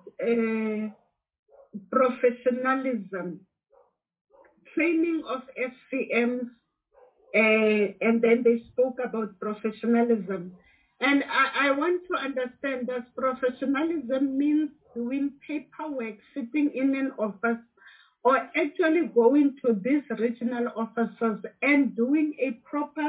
professionalism, training of FCMs, and then they spoke about professionalism. And I want to understand, does professionalism mean doing paperwork, sitting in an office, or actually going to these regional offices and doing a proper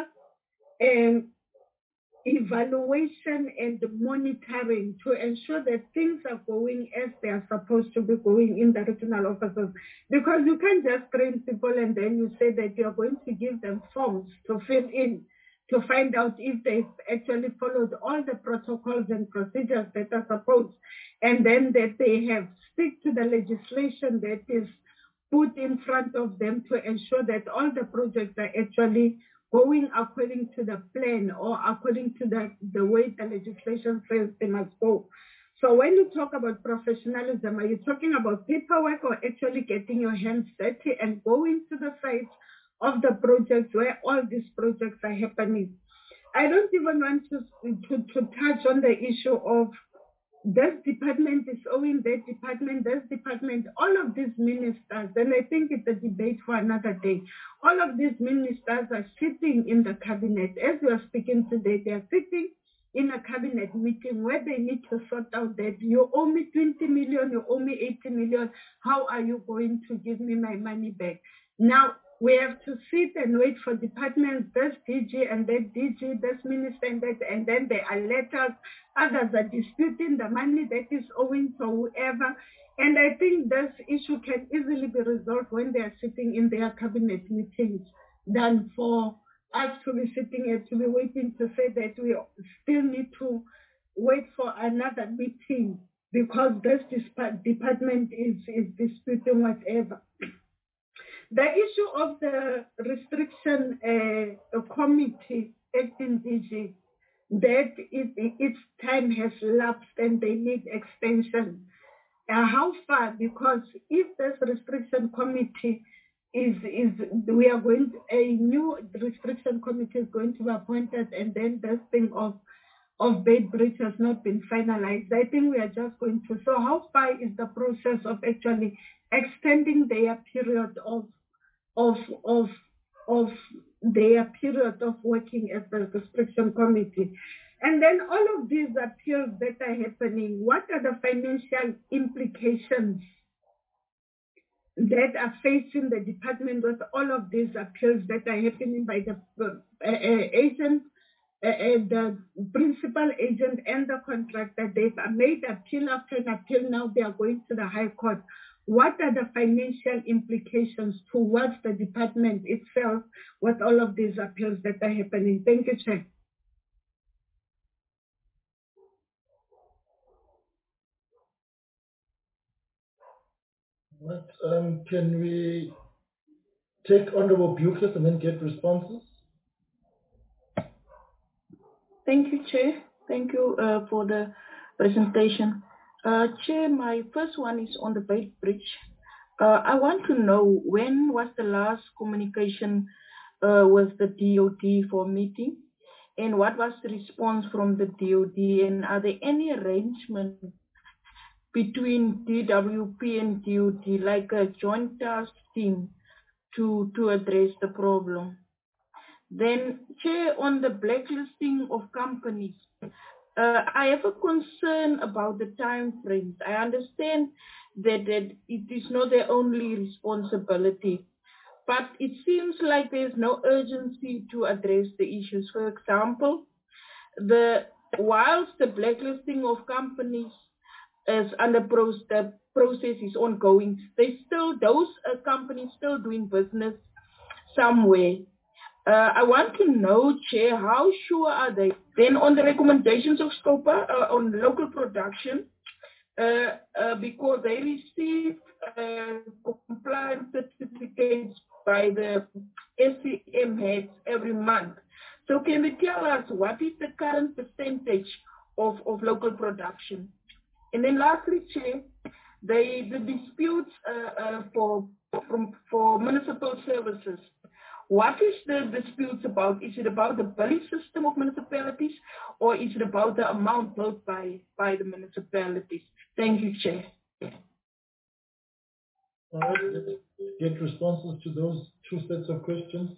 evaluation and monitoring to ensure that things are going as they are supposed to be going in the regional offices? Because you can't just train people and then you say that you're going to give them forms to fill in to find out if they've actually followed all the protocols and procedures that are supposed, and then that they have stick to the legislation that is put in front of them to ensure that all the projects are actually going according to the plan or according to the way the legislation says they must go. So when you talk about professionalism, are you talking about paperwork or actually getting your hands dirty and going to the sites of the projects where all these projects are happening? I don't even want to touch on the issue of this department is owing that department, this department, all of these ministers, and I think it's a debate for another day. All of these ministers are sitting in the cabinet. As we are speaking today, they are sitting in a cabinet meeting where they need to sort out that you owe me 20 million, you owe me 80 million. How are you going to give me my money back? Now, we have to sit and wait for departments, this DG and that DG, this minister and that, and then there are letters. Others are disputing the money that is owing to whoever. And I think this issue can easily be resolved when they are sitting in their cabinet meetings than for us to be sitting here to be waiting to say that we still need to wait for another meeting because this department is disputing whatever. The issue of the restriction committee acting DG, that its time has lapsed and they need extension. How far? Because if this restriction committee we are going to, a new restriction committee is going to be appointed, and then this thing of bait bridge has not been finalized. I think we are just going to. So how far is the process of actually extending their period of their period of working as the restriction committee? And then all of these appeals that are happening, what are the financial implications that are facing the department with all of these appeals that are happening by the agent, the principal agent and the contractor? They've made appeal after an appeal, now they are going to the High Court. What are the financial implications towards the department itself with all of these appeals that are happening? Thank you, Chair. Can we take Honorable Bucas and then get responses? Thank you, Chair. Thank you for the presentation. Chair, my first one is on the bait bridge. I want to know, when was the last communication with the DOD for meeting, and what was the response from the DOD, and are there any arrangements between DWP and DOD, like a joint task team to address the problem? Then, Chair, on the blacklisting of companies, I have a concern about the time frames. I understand that it is not their only responsibility, but it seems like there's no urgency to address the issues. For example, whilst the blacklisting of companies is under the process is ongoing, those companies still doing business somewhere. I want to know, Chair, how sure are they? Then on the recommendations of SCOPA on local production, because they receive compliance certificates by the SCM heads every month. So can you tell us what is the current percentage of local production? And then lastly, Chair, the disputes for municipal services. What is the disputes about? Is it about the billing system of municipalities, or is it about the amount billed by the municipalities? Thank you, Chair. All right, let's get responses to those two sets of questions.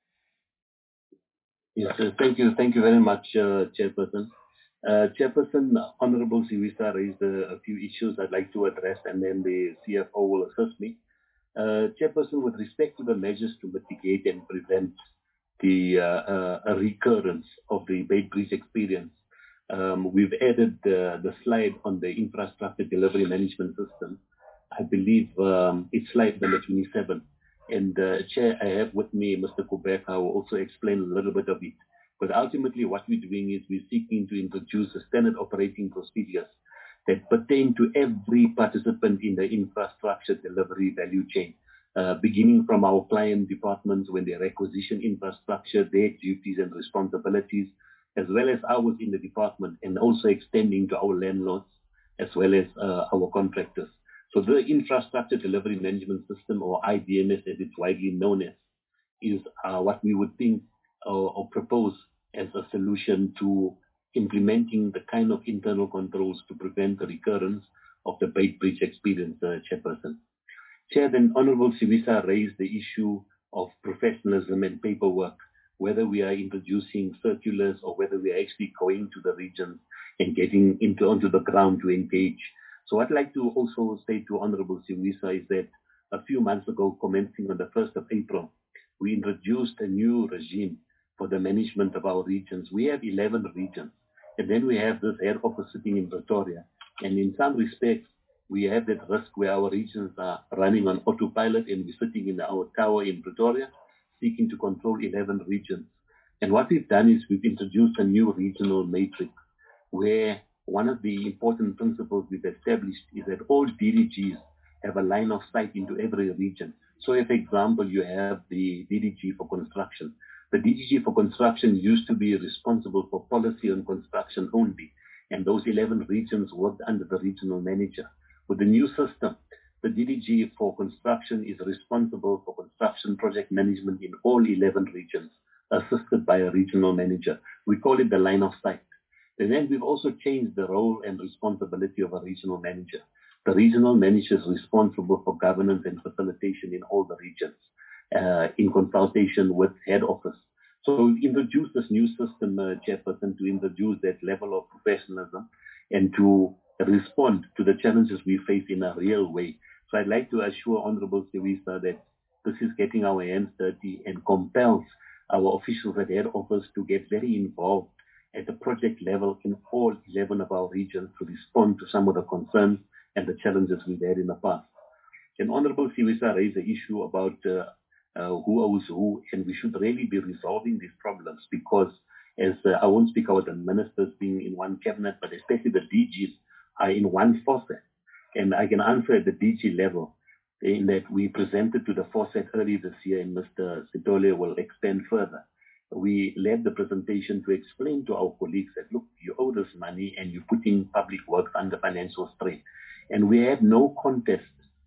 Yes, thank you very much, Chairperson. Chairperson, Honorable Siwisa raised a few issues I'd like to address, and then the CFO will assist me. Chairperson, with respect to the measures to mitigate and prevent the recurrence of the Beitbridge experience, we've added the slide on the infrastructure delivery management system. I believe it's slide number 27. And Chair, I have with me Mr. Kubeka, who will also explain a little bit of it. But ultimately what we're doing is we're seeking to introduce a standard operating procedures that pertain to every participant in the infrastructure delivery value chain, beginning from our client departments when they requisition infrastructure, their duties and responsibilities, as well as ours in the department, and also extending to our landlords, as well as our contractors. So the infrastructure delivery management system, or IDMS as it's widely known as, is what we would think or propose as a solution to implementing the kind of internal controls to prevent the recurrence of the Beitbridge experience, Chairperson. Chair, then Honorable Siwisa raised the issue of professionalism and paperwork, whether we are introducing circulars or whether we are actually going to the regions and getting onto the ground to engage. So I'd like to also say to Honorable Siwisa is that a few months ago, commencing on the 1st of April, we introduced a new regime for the management of our regions. We have 11 regions, and then we have this head office sitting in Pretoria. And in some respects, we have that risk where our regions are running on autopilot and we're sitting in our tower in Pretoria, seeking to control 11 regions. And what we've done is we've introduced a new regional matrix where one of the important principles we've established is that all DDGs have a line of sight into every region. So if, for example, you have the DDG for construction. The DDG for construction used to be responsible for policy on construction only, and those 11 regions worked under the regional manager. With the new system, the DDG for construction is responsible for construction project management in all 11 regions, assisted by a regional manager. We call it the line of sight. And then we've also changed the role and responsibility of a regional manager. The regional manager is responsible for governance and facilitation in all the regions, in consultation with head office. So we've introduced this new system, Chairperson, to introduce that level of professionalism and to respond to the challenges we face in a real way. So I'd like to assure Honorable Siwisa that this is getting our hands dirty and compels our officials at head office to get very involved at the project level in all 11 of our regions to respond to some of the concerns and the challenges we've had in the past. And Honorable Siwisa raised the issue about who owes who, and we should really be resolving these problems because as I won't speak about the ministers being in one cabinet, but especially the DGs are in one faucet. And I can answer at the DG level in that we presented to the faucet early this year, and Mr. Sitole will expand further. We led the presentation to explain to our colleagues that, look, you owe this money and you're putting public works under financial strain. And we had no contest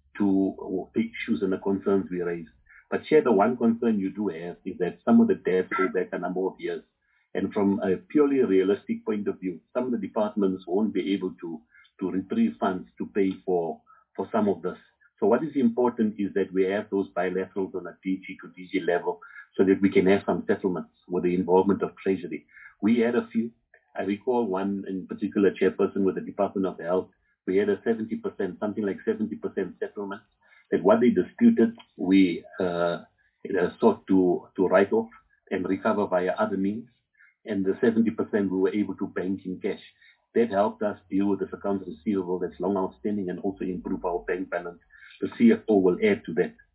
to the issues and the concerns we raised. But Chair, the one concern you do have is that some of the debts go back a number of years. And from a purely realistic point of view, some of the departments won't be able to retrieve funds to pay for some of this. So what is important is that we have those bilaterals on a DG to DG level so that we can have some settlements with the involvement of Treasury. We had a few. I recall one in particular, Chairperson, with the Department of Health. We had a 70%, something like 70% settlement. That what they disputed, we sought to write off and recover via other means. And the 70% we were able to bank in cash. That helped us deal with this accounts receivable that's long outstanding and also improve our bank balance. The CFO will add to that.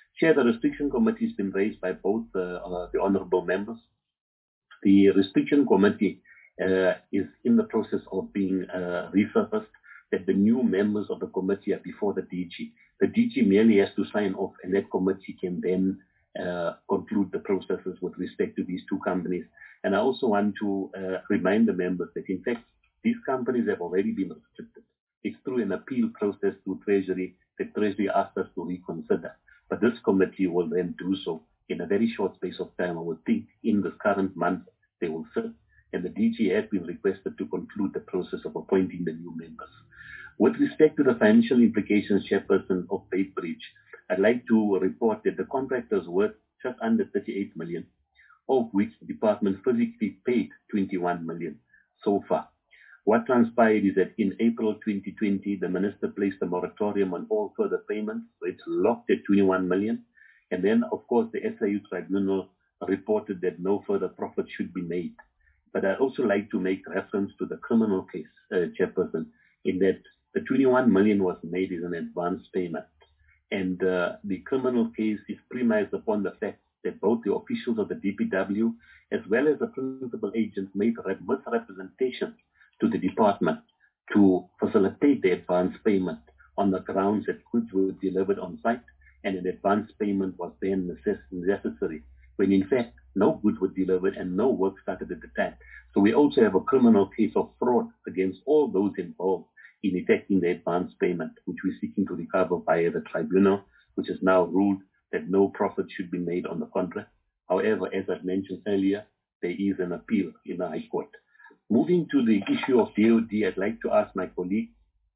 Chair, the restriction committee has been raised by both the honourable members. The restriction committee is in the process of being resurfaced, that the new members of the committee are before the DG. The DG merely has to sign off, and that committee can then conclude the processes with respect to these two companies. And I also want to remind the members that, in fact, these companies have already been restricted. It's through an appeal process to Treasury that Treasury asked us to reconsider. But this committee will then do so in a very short space of time. I would think in this current month they will sit, and the DG has been requested to conclude the process of appointing the new members. With respect to the financial implications, Chairperson, of Beitbridge, I'd like to report that the contract is worth just under 38 million, of which the department physically paid 21 million so far. What transpired is that in April 2020, the minister placed a moratorium on all further payments, so it's locked at 21 million. And then, of course, the SIU tribunal reported that no further profit should be made. But I'd also like to make reference to the criminal case, Chairperson, in that the 21 million was made as an advance payment. And the criminal case is premised upon the fact that both the officials of the DPW as well as the principal agents made misrepresentations to the department to facilitate the advance payment on the grounds that goods were delivered on site and an advance payment was then necessary, when in fact no goods were delivered and no work started at the time. So we also have a criminal case of fraud against all those involved in effecting the advance payment, which we're seeking to recover via the tribunal, which has now ruled that no profit should be made on the contract. However, as I mentioned earlier, there is an appeal in the High Court. Moving to the issue of DOD, I'd like to ask my colleague,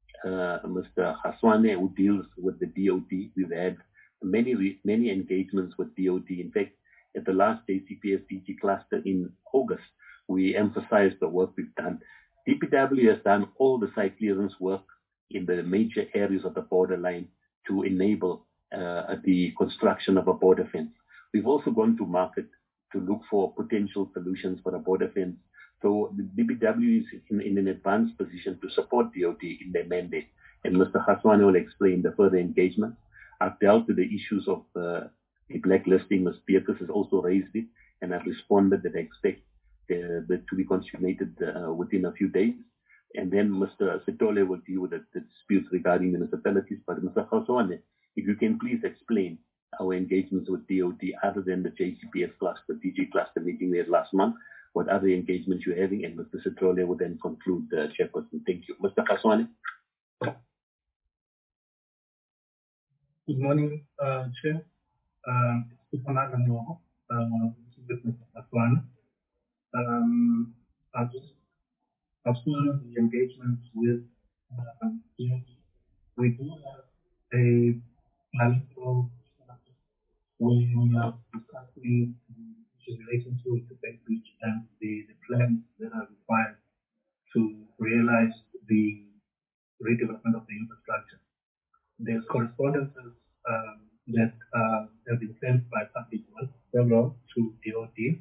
Mr. Haswane, who deals with the DOD. We've had many engagements with DOD. In fact, at the last JCPS DG cluster in August, we emphasized the work we've done. DPW has done all the site clearance work in the major areas of the borderline to enable the construction of a border fence. We've also gone to market to look for potential solutions for a border fence. So the DPW is in an advanced position to support DOD in their mandate. And Mr. Haswane will explain the further engagement. I've dealt with the issues of the blacklisting. Ms. Beatrice has also raised it, and I've responded that I expect to be consummated within a few days. And then Mr. Sitole will deal with the disputes regarding municipalities. But Mr. Haswane, if you can please explain our engagements with DOD other than the JCPS cluster, DG cluster meeting we had last month, what other engagements you're having, and Mr. Sitole will then conclude, Chairperson. Thank you. Mr. Haswane. Good morning, Chair. It's Mr. Haswane. I've seen the engagement with DOD. We do have a bilateral where we are discussing the issues relating to Beitbridge and the plans that are required to realize the redevelopment of the infrastructure. There's correspondences that have been sent by public works several to DOD.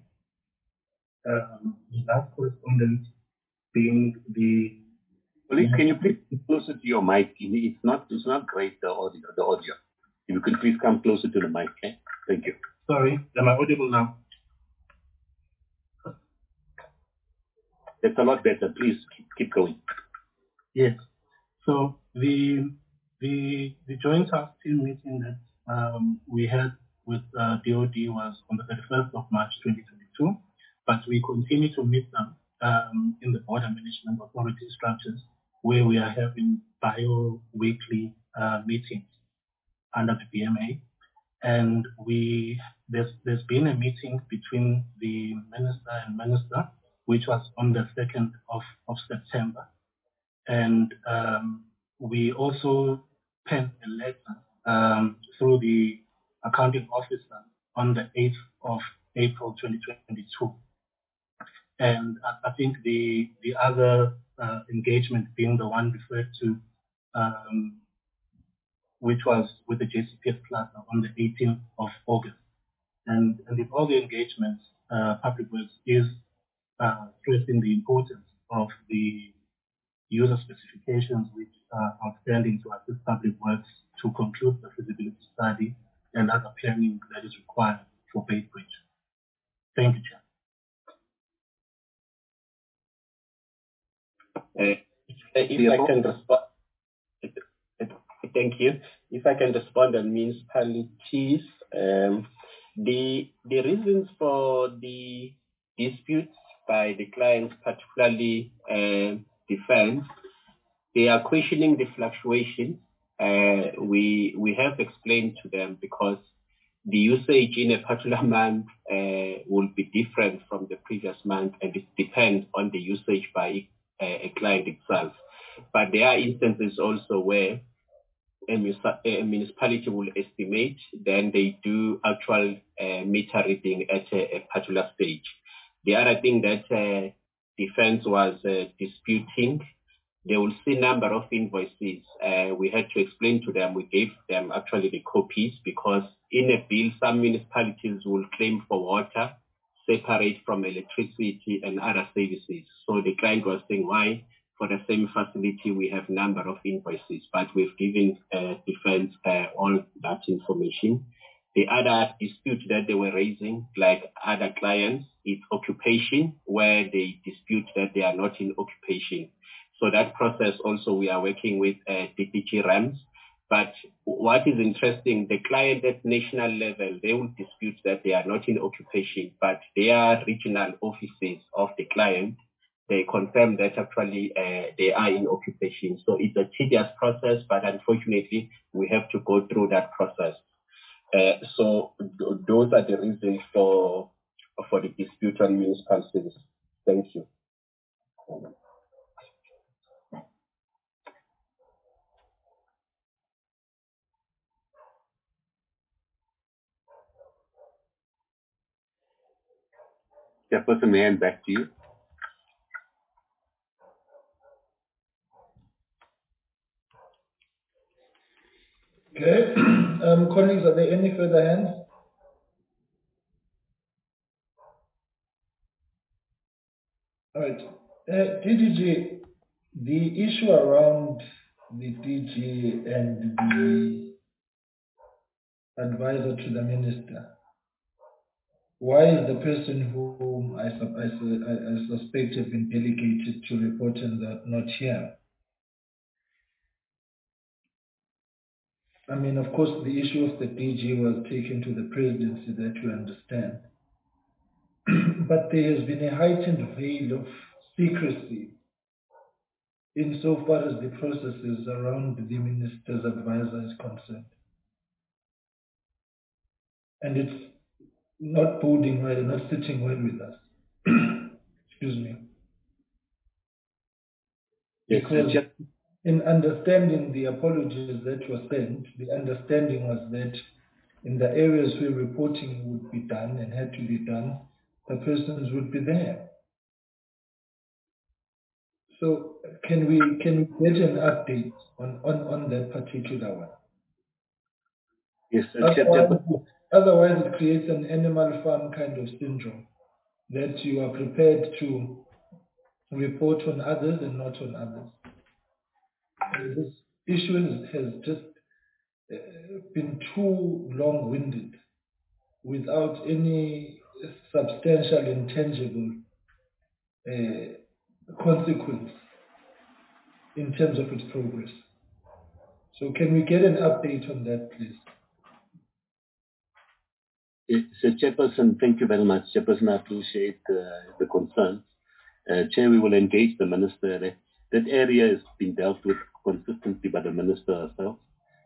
The last correspondence being the. Please, can you please come closer to your mic? It's not great, the audio. If you can please come closer to the mic, okay? Thank you. Sorry, am I audible now? That's a lot better. Please keep going. Yes. So the joint task team meeting that we had with DOD was on the 31st of March 2022, but we continue to meet them in the border management authority structures where we are having bi-weekly meetings under the BMA. And there's been a meeting between the minister and minister, which was on the 2nd of September. And we also penned a letter through the accounting officer on the 8th of April 2022. And I think the other engagement being the one referred to, which was with the JCPS cluster on the 18th of August. And in all the engagements, Public Works is stressing the importance of the user specifications which are outstanding to assist Public Works to conclude the feasibility study and other planning that is required for Beitbridge. Thank you, Chair. If I can respond, thank you. If I can respond on municipalities, the reasons for the disputes by the clients, particularly defense, they are questioning the fluctuation. We have explained to them because the usage in a particular month will be different from the previous month, and it depends on the usage by a client itself. But there are instances also where a municipality will estimate, then they do actual meter reading at a particular stage. The other thing that defense was disputing, they will see number of invoices. We had to explain to them, we gave them actually the copies, because in a bill, some municipalities will claim for water separate from electricity and other services. So the client was saying, why for the same facility we have number of invoices, but we've given defense all that information. The other dispute that they were raising, like other clients, is occupation, where they dispute that they are not in occupation. So that process also we are working with DPG RAMS. But what is interesting, the client at national level, they will dispute that they are not in occupation, but their regional offices of the client, they confirm that actually they are in occupation. So it's a tedious process, but unfortunately, we have to go through that process. So those are the reasons for the dispute on municipal services. Thank you. Chairperson, may I hand back to you? Okay. Colleagues, are there any further hands? All right. DDG, the issue around the DG and the advisor to the minister, why is the person whom I suspect have been delegated to report and not here? I mean, of course, the issue of the DG was taken to the presidency, that you understand. But there has been a heightened veil of secrecy insofar as the processes around the minister's advisor is concerned. And it's not boding well, not sitting well with us. Excuse me. Because in understanding the apologies that were sent, the understanding was that in the areas where reporting would be done and had to be done, the persons would be there. So can we get an update on that particular one? Yes. Otherwise it creates an animal farm kind of syndrome, that you are prepared to report on others and not on others. And this issue has just been too long-winded without any substantial, intangible consequence in terms of its progress. So can we get an update on that, please? So Chairperson, thank you very much. Chairperson, I appreciate the concerns. Chair, we will engage the Minister. That area has been dealt with consistently by the Minister herself.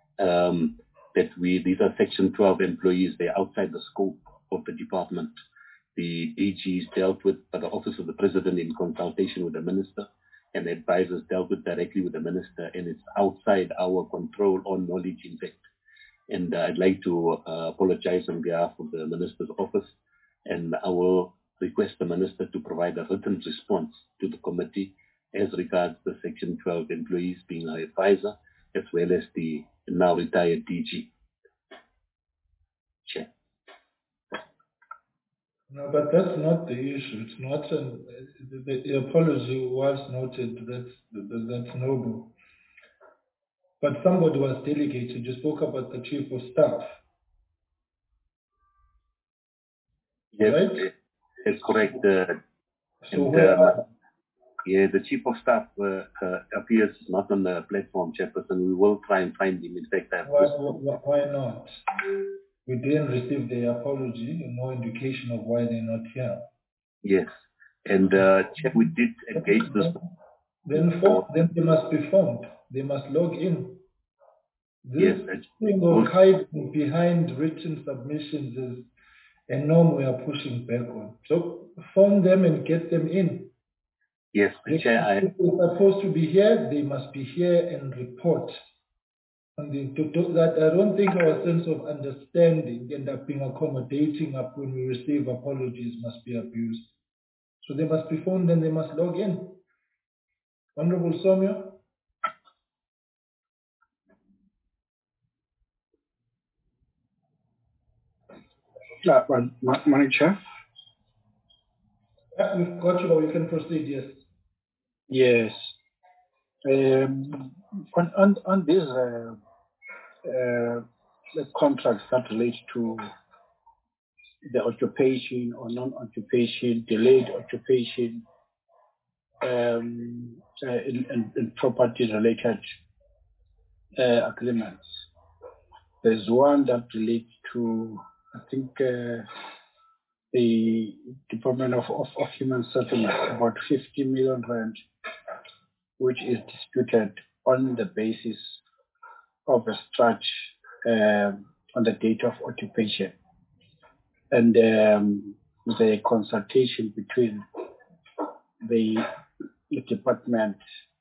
These are Section 12 employees. They're outside the scope of the department. The DG is dealt with by the Office of the President in consultation with the Minister, and the advisors dealt with directly with the Minister, and it's outside our control or knowledge, in fact. And I'd like to apologize on behalf of the Minister's office, and I will request the Minister to provide a written response to the committee as regards the Section 12 employees being our advisor, as well as the now retired DG. Chair. No, but that's not the issue. It's not the apology was noted. That's noble. But somebody was delegated. You spoke about the chief of staff. Yes, right? That's correct. So the Chief of Staff appears not on the platform, Chairperson. We will try and find him. In fact, why not? We didn't receive the apology and no indication of why they're not here. Yes, and Chair, we did engage this. Then they must be formed. They must log in. This thing of hiding behind written submissions is a norm we are pushing back on. So form them and get them in. Yes, Chair. If they're supposed to be here, they must be here and report. And that I don't think our sense of understanding and being accommodating up when we receive apologies must be abused. So they must be formed and they must log in. Honorable Somia. Morning, Chair. We've got you, but we can proceed, yes. Yes. On these the contracts that relate to the occupation or non-occupation, delayed occupation, and property-related agreements. There's one that relates to, I think, the Department of Human Settlement, about 50 million rand, which is disputed on the basis of a stretch on the date of occupation. And the consultation between the department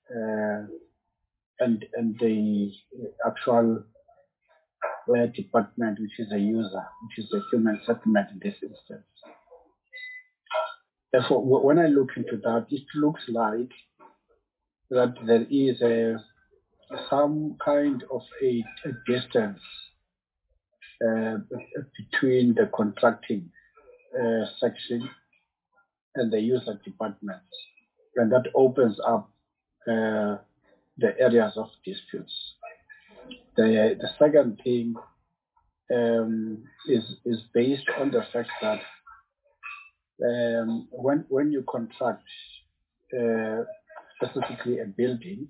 and the actual department, which is a user, which is the human settlement in this instance. Therefore, when I look into that, it looks like that there is some kind of a distance between the contracting section and the user department, and that opens up the areas of disputes. The second thing is based on the fact that when you contract specifically a building,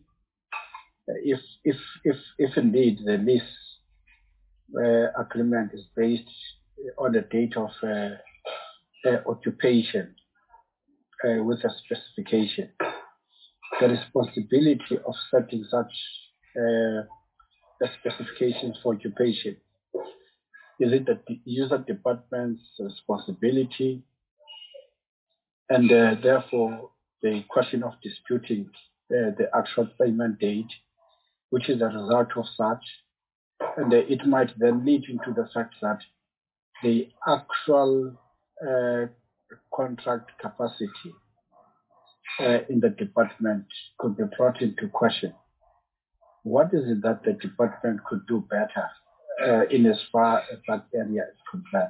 if indeed the lease agreement is based on the date of occupation with a specification, the responsibility of setting such specifications for occupation, is it the user department's responsibility? And therefore, the question of disputing the actual payment date, which is a result of such, and it might then lead into the fact that the actual contract capacity in the department could be brought into question. What is it that the department could do better in as far as that area is concerned?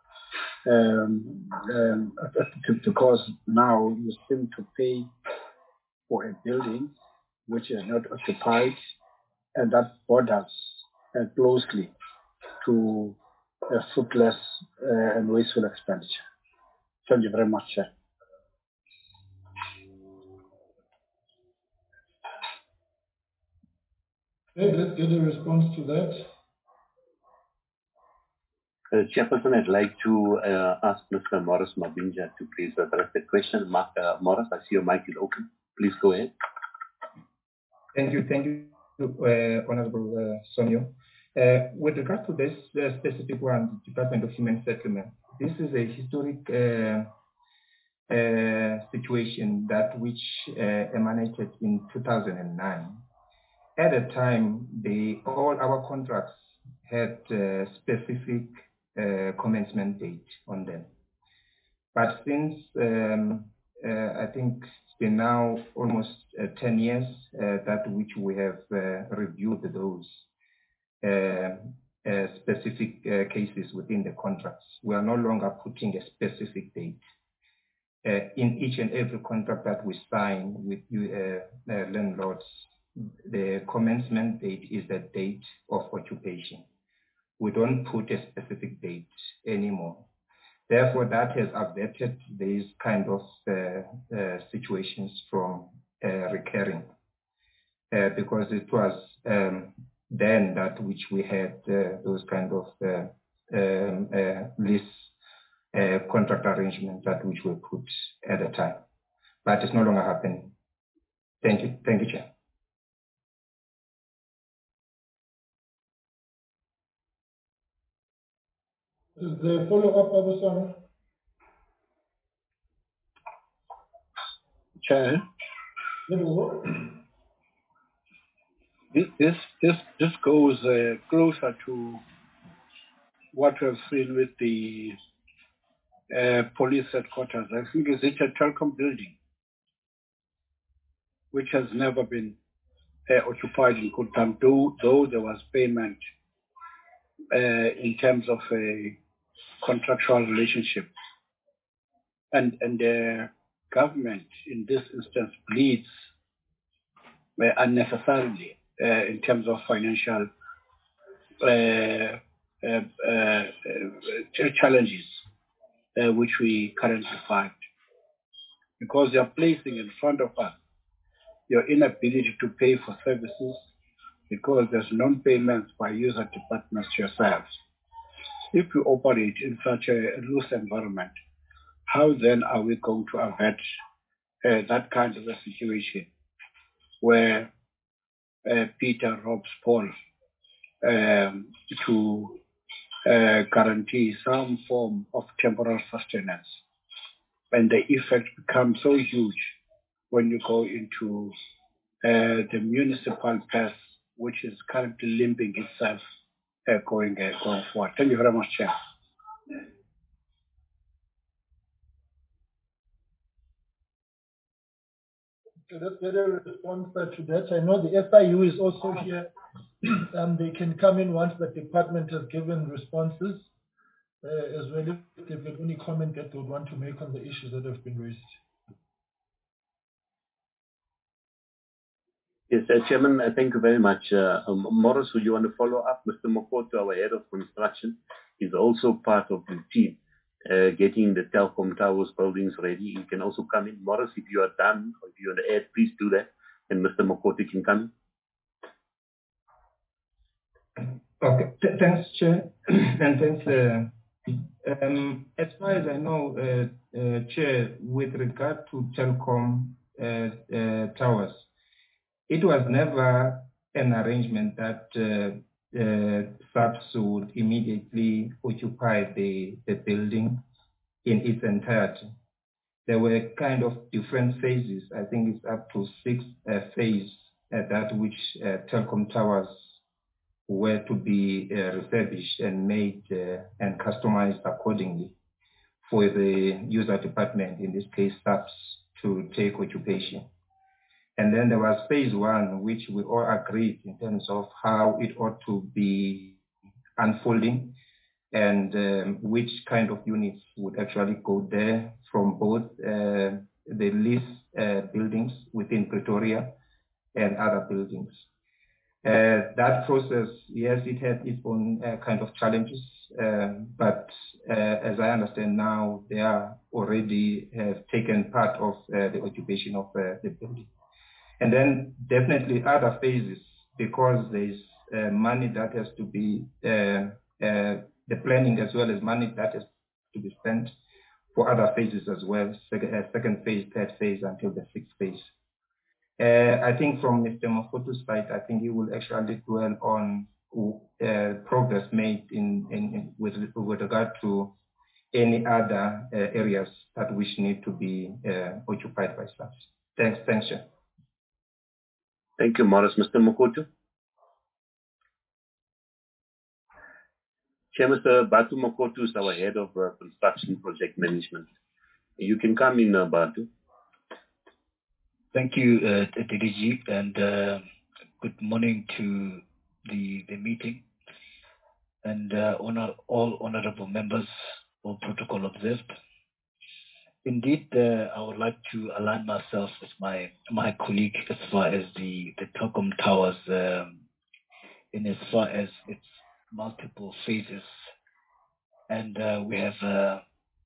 Because now you seem to pay for a building which is not occupied, and that borders closely to fruitless and wasteful expenditure. Thank you very much, Chair. Okay, let's get a response to that. Chairperson, I'd like to ask Mr. Morris Mabinja to please address the question. Morris, I see your mic is open. Please go ahead. Thank you, Honorable Sonio. With regard to this specific one, Department of Human Settlement, this is a historic situation that which emanated in 2009. At the time, all our contracts had specific commencement date on them. But since I think it's been now almost 10 years that which we have reviewed those specific cases within the contracts, we are no longer putting a specific date. In each and every contract that we sign with landlords, the commencement date is the date of occupation. We don't put a specific date anymore. Therefore, that has averted these kind of situations from recurring, because it was then that which we had those kind of lease contract arrangements that which were put at the time. But it's no longer happening. Thank you. Thank you, Chair. Is there follow-up, Abusana? Chair, this goes closer to what we've seen with the police headquarters. I think it's a Telkom building, which has never been occupied in good time, though there was payment in terms of a contractual relationship. And the government in this instance bleeds unnecessarily in terms of financial challenges which we currently find, because they are placing in front of us your inability to pay for services because there's non-payments by user departments yourselves. If you operate in such a loose environment, how then are we going to avert that kind of a situation where Peter robs Paul to guarantee some form of temporal sustenance, and the effect becomes so huge when you go into the municipal purse, which is currently limping itself going forward. Thank you very much, Chair. So let's get a response to that. I know the SIU is also here. They can come in once the department has given responses, as well if they've got any comment that they would want to make on the issues that have been raised. Yes, Chairman, thank you very much. Morris, would you want to follow up? Mr. Mokoto, our head of construction, is also part of the team getting the Telkom Towers buildings ready. You can also come in. Morris, if you are done, or if you want to add, please do that. And Mr. Mokoto can come in. Okay, thanks, Chair. And thanks. As far as I know, Chair, with regard to Telkom Towers, it was never an arrangement that SAPS would immediately occupy the building in its entirety. There were kind of different phases. I think it's up to 6 phases that which Telkom Towers were to be refurbished and made and customized accordingly for the user department, in this case SAPS, to take occupation. And then there was phase 1, which we all agreed in terms of how it ought to be unfolding and which kind of units would actually go there from both the lease buildings within Pretoria and other buildings. That process, yes, it had its own kind of challenges, but as I understand now, they are already have taken part of the occupation of the building. And then definitely other phases, because there's money that has to be, the planning as well as money that has to be spent for other phases as well, second phase, third phase, until the 6th phase. I think from Mr. Mokoto's side, I think he will actually dwell on progress made with regard to any other areas that which need to be occupied by staff. Thanks, Chair. Thank you, Morris. Mr. Mokoto. Chair, Mr. Batu Mokoto is our head of construction project management. You can come in, Batu. Thank you, DDG, and good morning to the meeting, and all honorable members, all protocol observed. Indeed, I would like to align myself with my colleague as far as the Telkom Towers, in as far as its multiple phases, and we have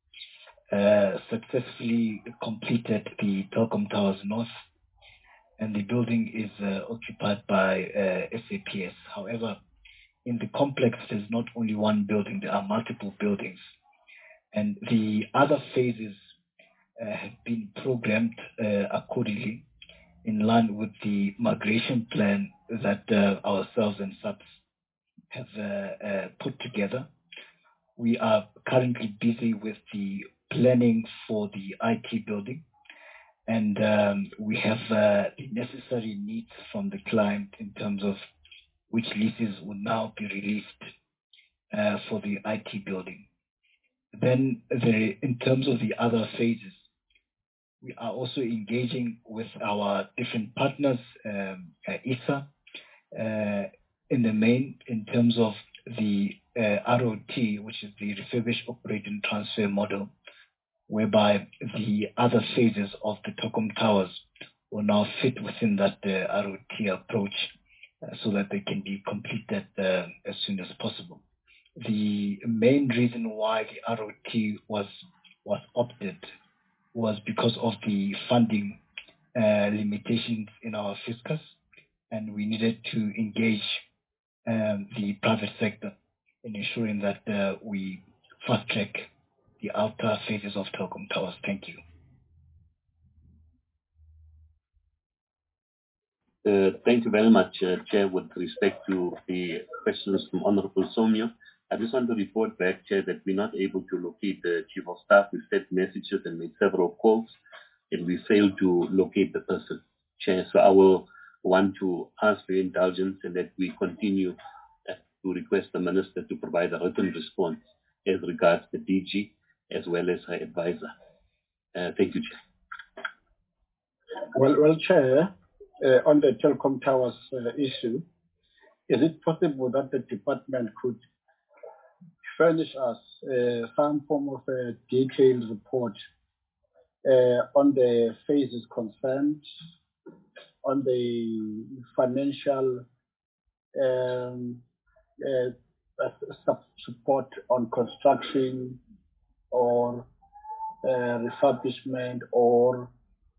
successfully completed the Telkom Towers North, and the building is occupied by SAPS. However, in the complex, there's not only one building, there are multiple buildings. And the other phases have been programmed accordingly in line with the migration plan that ourselves and SAPS have put together. We are currently busy with the planning for the IT building, and we have the necessary needs from the client in terms of which leases will now be released for the IT building. Then in terms of the other phases, we are also engaging with our different partners, ISA, in the main, in terms of the ROT, which is the refurbish, operate and transfer model, whereby the other phases of the Telkom Towers will now fit within that ROT approach so that they can be completed as soon as possible. The main reason why the ROT was opted was because of the funding limitations in our fiscus, and we needed to engage the private sector in ensuring that we fast track the outer phases of Telkom Towers. Thank you. Thank you very much, Chair. With respect to the questions from Honorable Somio, I just want to report back, Chair, that we're not able to locate the Chief of Staff. We sent messages and made several calls, and we failed to locate the person, Chair. So I will want to ask for indulgence and that we continue to request the Minister to provide a written response as regards the DG as well as her advisor. Thank you, Chair. Well, Chair, on the Telkom Towers issue, is it possible that the department could furnish us some form of a detailed report on the phases concerned, on the financial support on construction or refurbishment or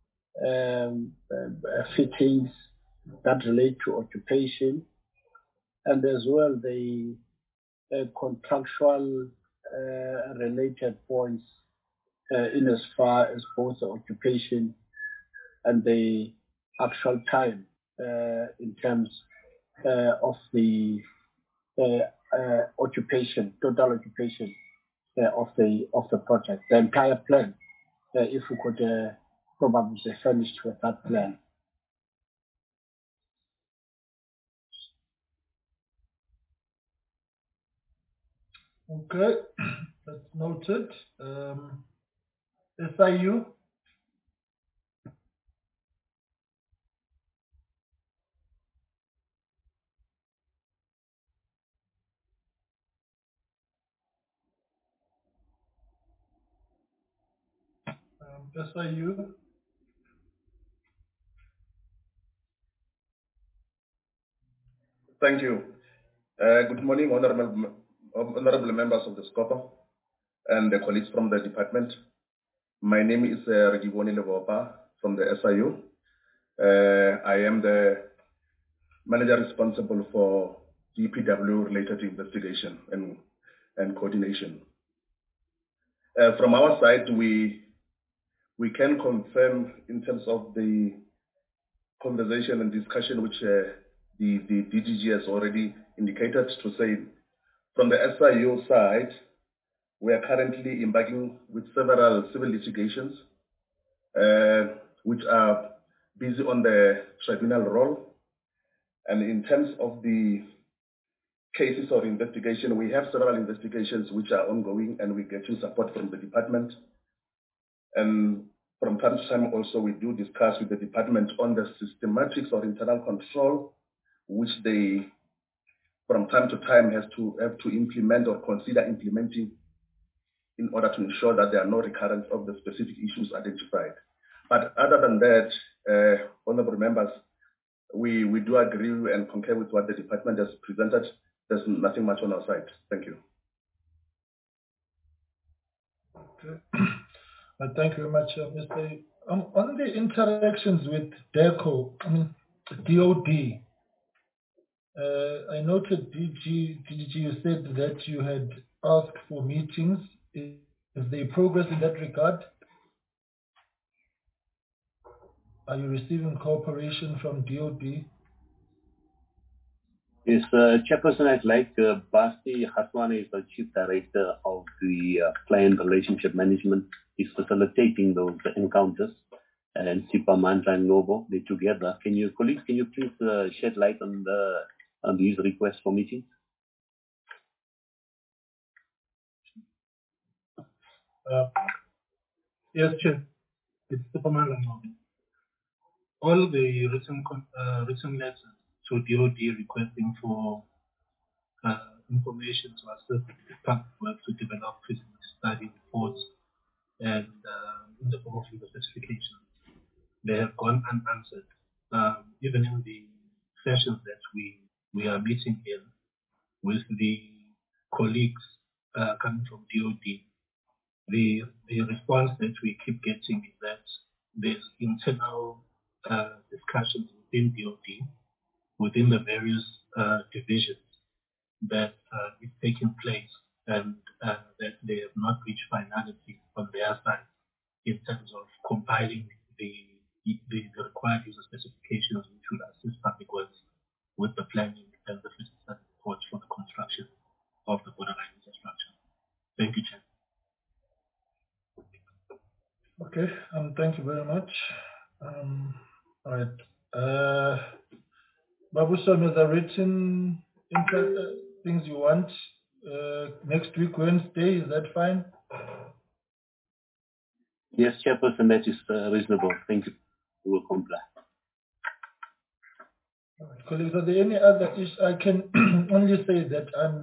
fittings that relate to occupation, and as well the contractual related points in as far as both the occupation and the actual time in terms of the occupation, total occupation of the project, the entire plan. If we could probably be furnished with that plan. Okay, that's noted. SIU. SIU. Thank you. Good morning, honorable members of the SCOPA and the colleagues from the department. My name is Regiboni Levopa from the SIU. I am the manager responsible for DPW related investigation and coordination. From our side, we can confirm in terms of the conversation and discussion which the DDG has already indicated to say, from the SIU side, we are currently embarking with several civil litigations, which are busy on the tribunal role. And in terms of the cases or investigation, we have several investigations which are ongoing, and we get you support from the department. And from time to time also, we do discuss with the department on the systematics or internal control, which they, from time to time, have to implement or consider implementing in order to ensure that there are no recurrence of the specific issues identified. But other than that, honorable members, we do agree and concur with what the department has presented. There's nothing much on our side. Thank you. Okay. Thank you very much, Mr. On the interactions with DECO, DOD, I noted DG, you said that you had asked for meetings. Is there progress in that regard? Are you receiving cooperation from DOD? Yes, Chairperson, I'd like Basti Haswane is the Chief Director of the Client Relationship Management. He's facilitating those encounters. And Sipa Mandla and Novo, they're together. Colleagues, can you please shed light on these requests for meetings? Yes, Chair. It's Sipa Mandla and Novo. All the written letters to DOD requesting for information to assist the department work to develop feasibility study reports and in the form of user specifications. They have gone unanswered. Even in the sessions that we are meeting in with the colleagues coming from DOD, the response that we keep getting is that there's internal discussions within DOD, within the various divisions that is taking place, and that they have not reached finality on their side in terms of compiling the required user specifications which will assist public works with the planning and the feasibility reports for the construction of the borderline infrastructure. Thank you, Chair. Okay, thank you very much. All right. Babu Swami, the written things you want next week, Wednesday, is that fine? Yes, Chairperson, that is reasonable. Thank you. We will comply. Colleagues, are there any other issues? I can only say that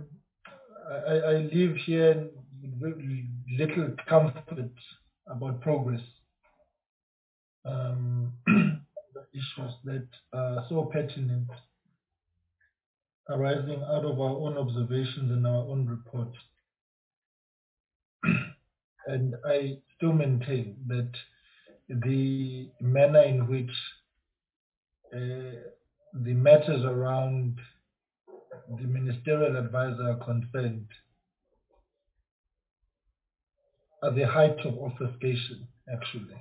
I live here with little comfort about progress. The issues that are so pertinent arising out of our own observations and our own reports. And I still maintain that the manner in which the matters around the ministerial advisor are concerned are the height of obfuscation, actually.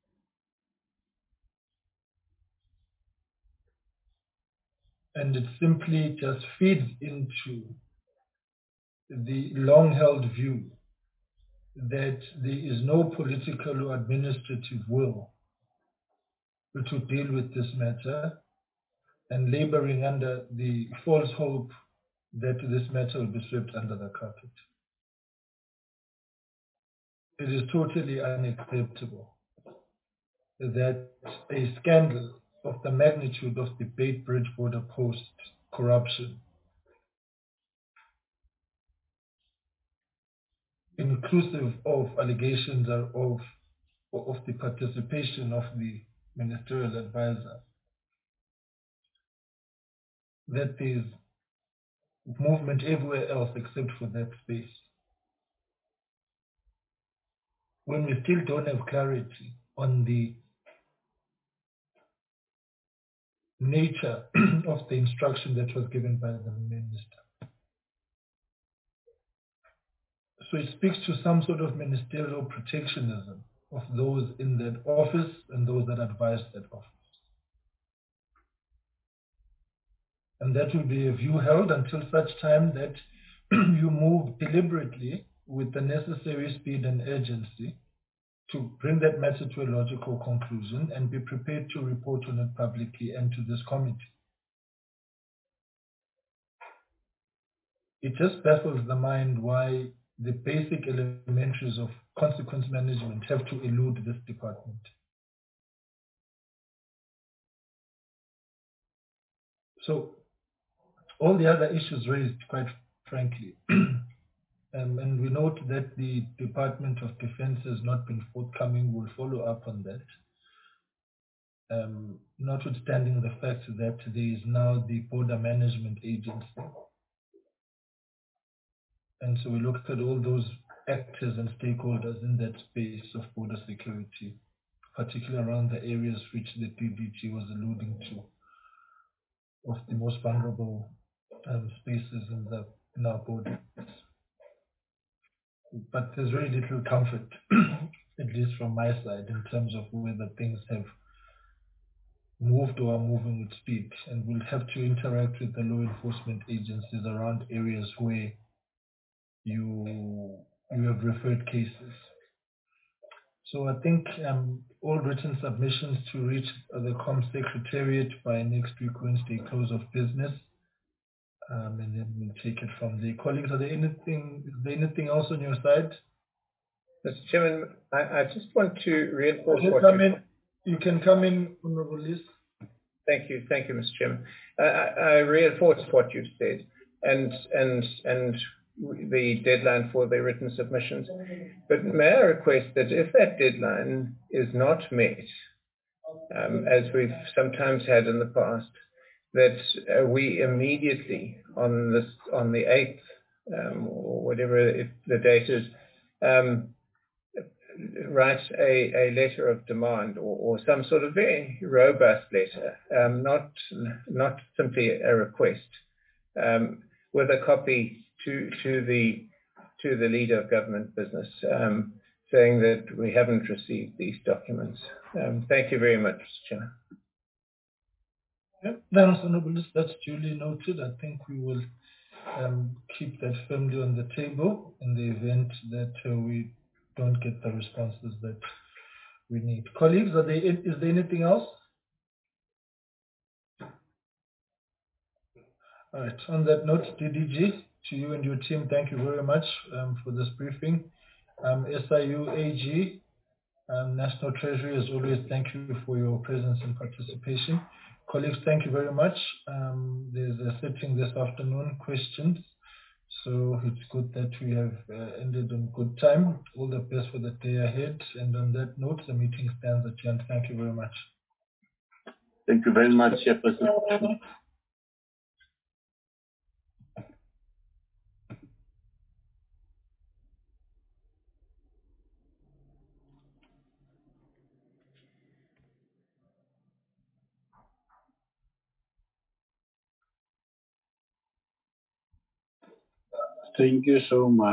And it simply just feeds into the long-held view that there is no political or administrative will to deal with this matter, and laboring under the false hope that this matter will be swept under the carpet. It is totally unacceptable that a scandal of the magnitude of the Beitbridge border post corruption, inclusive of allegations of the participation of the ministerial advisor, that there is movement everywhere else except for that space. When we still don't have clarity on the nature of the instruction that was given by the minister. So it speaks to some sort of ministerial protectionism of those in that office and those that advise that office. And that will be a view held until such time that you move deliberately with the necessary speed and urgency to bring that matter to a logical conclusion and be prepared to report on it publicly and to this committee. It just baffles the mind why the basic elementaries of consequence management have to elude this department. So all the other issues raised, quite frankly, and we note that the Department of Defense has not been forthcoming. We'll follow up on that. Notwithstanding the fact that there is now the Border Management Agency. And so we looked at all those actors and stakeholders in that space of border security, particularly around the areas which the DDG was alluding to, of the most vulnerable spaces in our borders. But there's very little comfort, at least from my side, in terms of whether things have moved or are moving with speed. And we'll have to interact with the law enforcement agencies around areas where you have referred cases. So I think all written submissions to reach the COM Secretariat by next week Wednesday close of business. And then we'll take it from there. Colleagues, is there anything else on your side? Mr. Chairman, I just want to reinforce you can come in, Honorable Liz. Thank you, Mr. Chairman. I reinforce what you've said and the deadline for the written submissions. But may I request that if that deadline is not met, as we've sometimes had in the past, that we immediately on the 8th, or whatever the date is, write a letter of demand or some sort of very robust letter, not simply a request, with a copy to the leader of government business, saying that we haven't received these documents. Thank you very much, Mr. Chairman. That's duly noted. I think we will keep that firmly on the table in the event that we don't get the responses that we need. Colleagues, is there anything else? All right. On that note, DDG, to you and your team, thank you very much for this briefing. SIU AG, National Treasury, as always, thank you for your presence and participation. Colleagues, thank you very much. There's a sitting this afternoon, questions. So it's good that we have ended on good time. All the best for the day ahead. And on that note, the meeting stands adjourned. Thank you very much. Thank you very much, Chairperson. Thank you so much.